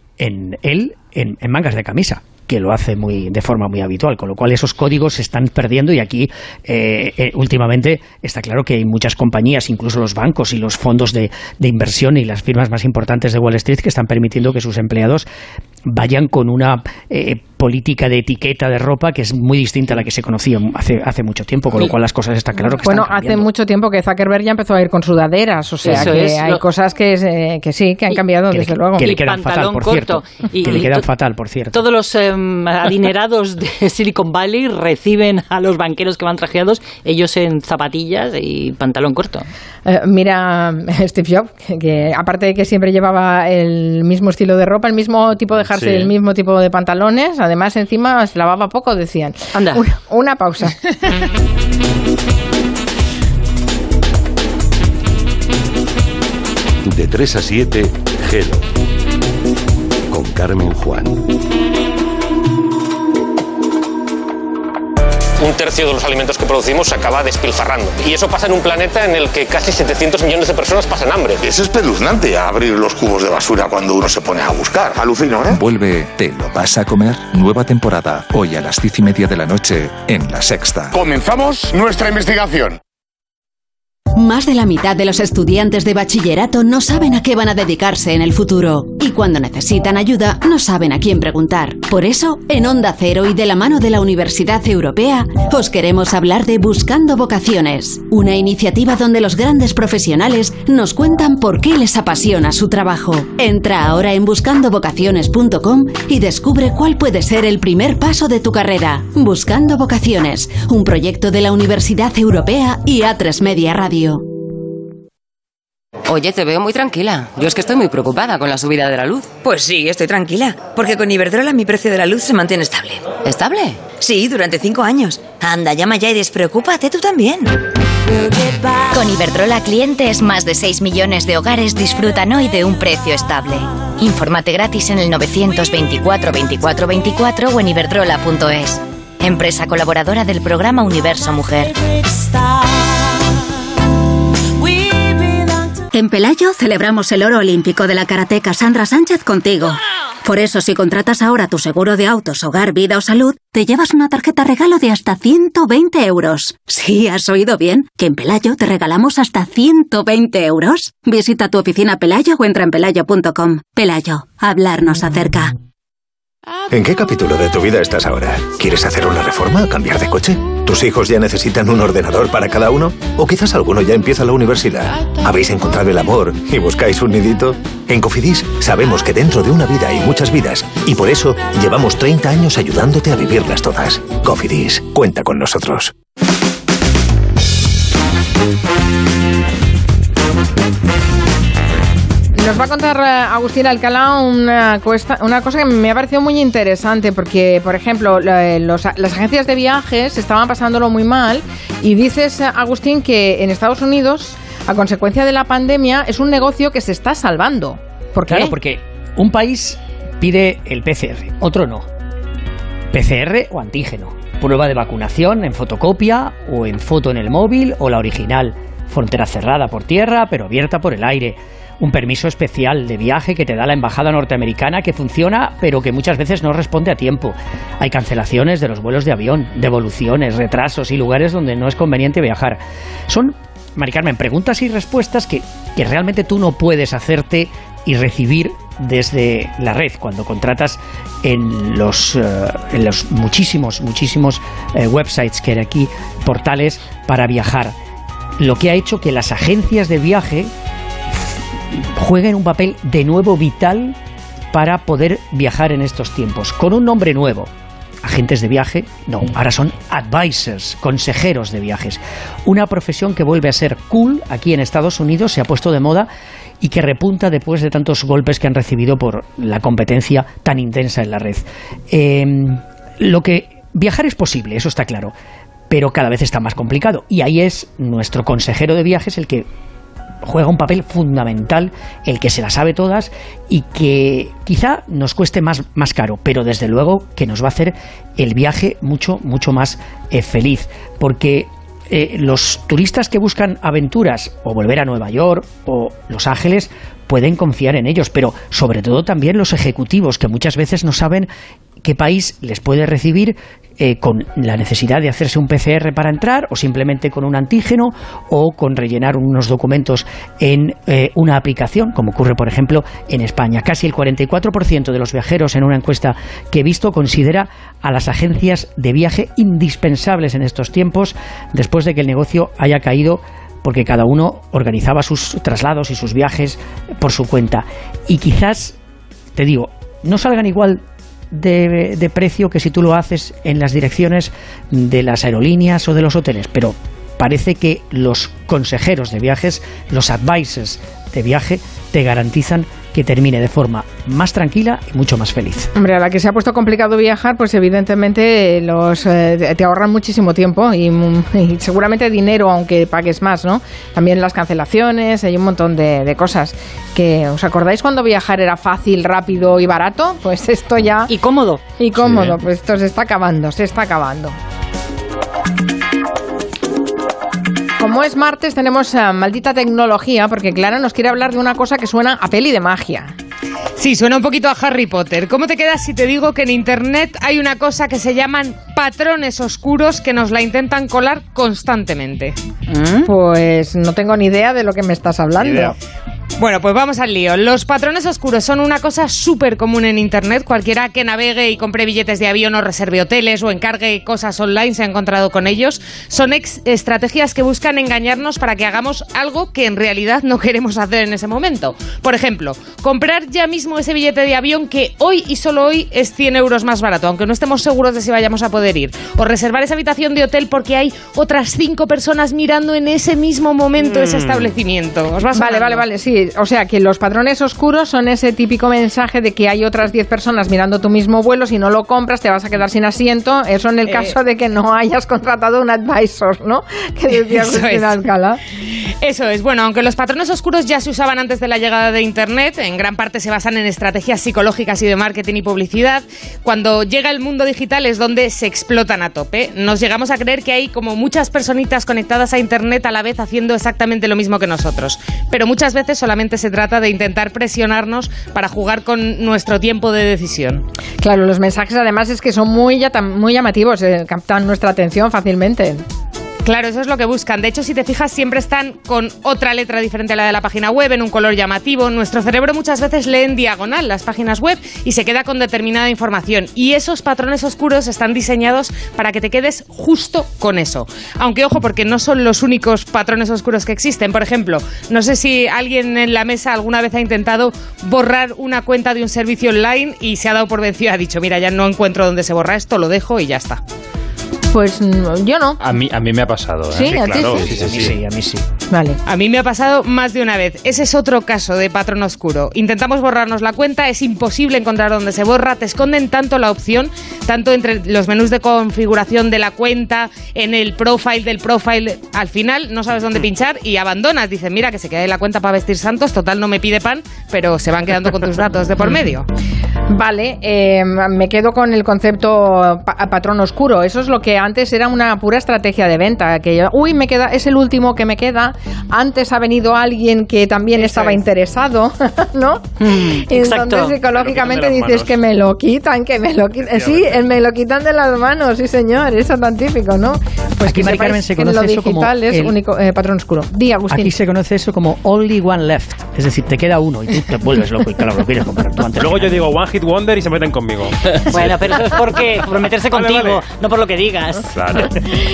en él en, en mangas de camisa, que lo hace muy de forma muy habitual, con lo cual esos códigos se están perdiendo y aquí eh, eh, últimamente está claro que hay muchas compañías, incluso los bancos y los fondos de, de inversión y las firmas más importantes de Wall Street, que están permitiendo que sus empleados vayan con una eh, política de etiqueta de ropa que es muy distinta a la que se conocía hace, hace mucho tiempo, con lo cual las cosas están claro que bueno, están cambiando. Hace mucho tiempo que Zuckerberg ya empezó a ir con sudaderas, o sea Eso que es, hay lo... cosas que, eh, que sí, que han cambiado que desde le, luego. Que le y quedan fatal, por corto. cierto. Y, que le y quedan to- fatal, por cierto. Todos los eh, adinerados de Silicon Valley reciben a los banqueros que van trajeados, ellos en zapatillas y pantalón corto. Eh, mira Steve Jobs, que, que aparte de que siempre llevaba el mismo estilo de ropa, el mismo tipo de jersey, Sí. el mismo tipo de pantalones, además encima se lavaba poco, decían. Anda. Una, una pausa. De tres a siete, Gelo. Con Carmen Juan. Un tercio de los alimentos que producimos se acaba despilfarrando. Y eso pasa en un planeta en el que casi setecientos millones de personas pasan hambre. Es espeluznante abrir los cubos de basura cuando uno se pone a buscar. Alucino, ¿eh? Vuelve Te lo vas a comer, nueva temporada, hoy a las diez y media de la noche en La Sexta. Comenzamos nuestra investigación. Más de la mitad de los estudiantes de bachillerato no saben a qué van a dedicarse en el futuro. Y cuando necesitan ayuda, no saben a quién preguntar. Por eso, en Onda Cero y de la mano de la Universidad Europea, os queremos hablar de Buscando Vocaciones. Una iniciativa donde los grandes profesionales nos cuentan por qué les apasiona su trabajo. Entra ahora en buscando vocaciones punto com y descubre cuál puede ser el primer paso de tu carrera. Buscando Vocaciones, un proyecto de la Universidad Europea y A tres Media Radio. Oye, te veo muy tranquila. Yo es que estoy muy preocupada con la subida de la luz. Pues sí, estoy tranquila, porque con Iberdrola mi precio de la luz se mantiene estable. ¿Estable? Sí, durante cinco años. Anda, llama ya y despreocúpate tú también. Con Iberdrola clientes, más de seis millones de hogares disfrutan hoy de un precio estable. Infórmate gratis en el novecientos veinticuatro veinticuatro veinticuatro o en iberdrola punto es. Empresa colaboradora del programa Universo Mujer. En Pelayo celebramos el oro olímpico de la karateca Sandra Sánchez contigo. Por eso, si contratas ahora tu seguro de autos, hogar, vida o salud, te llevas una tarjeta regalo de hasta ciento veinte euros. Sí, has oído bien, que en Pelayo te regalamos hasta ciento veinte euros. Visita tu oficina Pelayo o entra en pelayo punto com. Pelayo, hablarnos acerca. ¿En qué capítulo de tu vida estás ahora? ¿Quieres hacer una reforma o cambiar de coche? ¿Tus hijos ya necesitan un ordenador para cada uno? ¿O quizás alguno ya empieza la universidad? ¿Habéis encontrado el amor y buscáis un nidito? En Cofidis sabemos que dentro de una vida hay muchas vidas y por eso llevamos treinta años ayudándote a vivirlas todas. Cofidis, cuenta con nosotros. Nos va a contar Agustín Alcalá una, cuesta, una cosa que me ha parecido muy interesante porque, por ejemplo, los, las agencias de viajes estaban pasándolo muy mal y dices, Agustín, que en Estados Unidos, a consecuencia de la pandemia, es un negocio que se está salvando. ¿Por qué? Claro, porque un país pide el P C R, otro no. P C R o antígeno. Prueba de vacunación en fotocopia o en foto en el móvil o la original. Frontera cerrada por tierra pero abierta por el aire. Un permiso especial de viaje que te da la embajada norteamericana que funciona pero que muchas veces no responde a tiempo. Hay cancelaciones de los vuelos de avión, devoluciones, retrasos y lugares donde no es conveniente viajar. Son, Mari Carmen, preguntas y respuestas que, que realmente tú no puedes hacerte y recibir desde la red cuando contratas en los, uh, en los muchísimos, muchísimos uh, websites que hay aquí, portales para viajar. Lo que ha hecho que las agencias de viaje jueguen un papel de nuevo vital para poder viajar en estos tiempos, con un nombre nuevo. Agentes de viaje, no, ahora son advisors, consejeros de viajes. Una profesión que vuelve a ser cool aquí en Estados Unidos, se ha puesto de moda y que repunta después de tantos golpes que han recibido por la competencia tan intensa en la red. Eh, lo que viajar es posible, eso está claro, pero cada vez está más complicado. Y ahí es nuestro consejero de viajes el que juega un papel fundamental, el que se las sabe todas y que quizá nos cueste más, más caro, pero desde luego que nos va a hacer el viaje mucho, mucho más eh, feliz, porque eh, los turistas que buscan aventuras o volver a Nueva York o Los Ángeles pueden confiar en ellos, pero sobre todo también los ejecutivos que muchas veces no saben qué país les puede recibir eh, con la necesidad de hacerse un P C R para entrar, o simplemente con un antígeno, o con rellenar unos documentos en eh, una aplicación, como ocurre, por ejemplo, en España. Casi el cuarenta y cuatro por ciento de los viajeros, en una encuesta que he visto, considera a las agencias de viaje indispensables en estos tiempos, después de que el negocio haya caído, porque cada uno organizaba sus traslados y sus viajes por su cuenta. Y quizás, te digo, no salgan igual de, de precio que si tú lo haces en las direcciones de las aerolíneas o de los hoteles, pero parece que los consejeros de viajes, los advisors de viaje, te garantizan que termine de forma más tranquila y mucho más feliz. Hombre, a la que se ha puesto complicado viajar, pues evidentemente los eh, te ahorran muchísimo tiempo y, y seguramente dinero, aunque pagues más, ¿no? También las cancelaciones, hay un montón de, de cosas. Que, ¿os acordáis cuando viajar era fácil, rápido y barato? Pues esto ya... Y cómodo. Y cómodo, Sí. pues esto se está acabando, se está acabando. Como es martes, tenemos uh, maldita tecnología, porque Clara nos quiere hablar de una cosa que suena a peli de magia. Sí, suena un poquito a Harry Potter. ¿Cómo te quedas si te digo que en Internet hay una cosa que se llaman patrones oscuros que nos la intentan colar constantemente? ¿Mm? Pues no tengo ni idea de lo que me estás hablando. Bueno, pues vamos al lío. Los patrones oscuros son una cosa súper común en Internet. Cualquiera que navegue y compre billetes de avión o reserve hoteles o encargue cosas online se ha encontrado con ellos. Son ex estrategias que buscan engañarnos para que hagamos algo que en realidad no queremos hacer en ese momento. Por ejemplo, comprar ya mismo ese billete de avión que hoy y solo hoy es cien euros más barato, aunque no estemos seguros de si vayamos a poder ir. O reservar esa habitación de hotel porque hay otras cinco personas mirando en ese mismo momento mm. ese establecimiento. ¿Os va vale, vale, vale, sí. O sea, que los patrones oscuros son ese típico mensaje de que hay otras diez personas mirando tu mismo vuelo, si no lo compras te vas a quedar sin asiento. Eso en el caso eh. de que no hayas contratado un advisor, ¿no? Que decía Cristina Alcalá. Eso es. Bueno, aunque los patrones oscuros ya se usaban antes de la llegada de Internet, en gran parte se basan en estrategias psicológicas y de marketing y publicidad. Cuando llega el mundo digital es donde se explotan a tope. Nos llegamos a creer que hay como muchas personitas conectadas a Internet a la vez haciendo exactamente lo mismo que nosotros. Pero muchas veces solamente se trata de intentar presionarnos para jugar con nuestro tiempo de decisión. Claro, los mensajes además es que son muy, muy llamativos, eh, captan nuestra atención fácilmente. Claro, eso es lo que buscan. De hecho, si te fijas, siempre están con otra letra diferente a la de la página web, en un color llamativo. Nuestro cerebro muchas veces lee en diagonal las páginas web y se queda con determinada información. Y esos patrones oscuros están diseñados para que te quedes justo con eso. Aunque, ojo, porque no son los únicos patrones oscuros que existen. Por ejemplo, no sé si alguien en la mesa alguna vez ha intentado borrar una cuenta de un servicio online y se ha dado por vencido y ha dicho, mira, ya no encuentro dónde se borra esto, lo dejo y ya está. Pues yo no. A mí, a mí me ha pasado. ¿eh? ¿Sí? Sí, ¿A ti claro. sí? Sí, sí, a mí sí. sí, a mí sí. Vale. A mí me ha pasado más de una vez. Ese es otro caso de patrón oscuro. Intentamos borrarnos la cuenta, es imposible encontrar dónde se borra. Te esconden tanto la opción, tanto entre los menús de configuración de la cuenta, en el profile del profile. Al final no sabes dónde pinchar y abandonas. Dices, mira, que se quede la cuenta para vestir santos. Total, no me pide pan, pero se van quedando con tus datos de por medio. Vale, eh, me quedo con el concepto pa- patrón oscuro. Eso es lo que antes era una pura estrategia de venta. Que yo, uy, me queda, es el último que me queda. Antes ha venido alguien que también Eso estaba es. interesado, ¿no? Mm, y entonces psicológicamente dices que me lo quitan, que me lo quitan. Sí, el me lo quitan de las manos, sí señor, eso tan típico, ¿no? Pues aquí, que Mari Carmen, se conoce lo eso como digital es el, único eh, patrón oscuro. Di, Agustín. Aquí se conoce eso como only one left, es decir, te queda uno y tú te vuelves loco y claro, lo quieres comprar tú antes. Luego yo digo one hit wonder y se meten conmigo. Bueno, pero eso es porque por meterse vale, contigo, vale. no por lo que digas. Claro.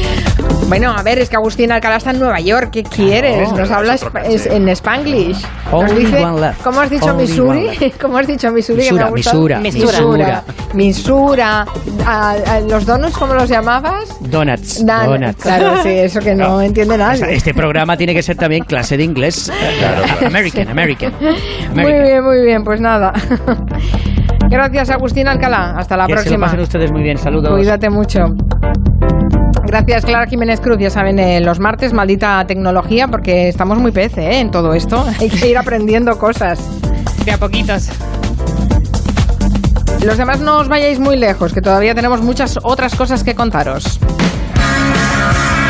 Bueno, a ver, es que Agustín Alcalá está en Nueva York. ¿Qué quieres? Nos habla esp- es, en Spanglish. Nos Only dice, one left. ¿cómo has dicho Only Missouri? ¿Cómo has dicho Missouri? Misura, que me ha gustado? Misura, Misura. Misura. Ah, ah, ¿Los donuts cómo los llamabas? Donuts. Dan- Donuts. Claro, sí, eso que no, no entiende nadie. Este programa tiene que ser también clase de inglés. Claro, claro. American, American, American. Muy bien, muy bien, pues nada. Gracias, Agustín Alcalá. Hasta la que próxima. Se lo pasen ustedes muy bien. Saludos. Cuídate mucho. Gracias, Clara Jiménez Cruz. Ya saben, eh, los martes, maldita tecnología, porque estamos muy pece ¿eh? en todo esto. Hay que ir aprendiendo cosas. De a poquitos. Los demás no os vayáis muy lejos, que todavía tenemos muchas otras cosas que contaros.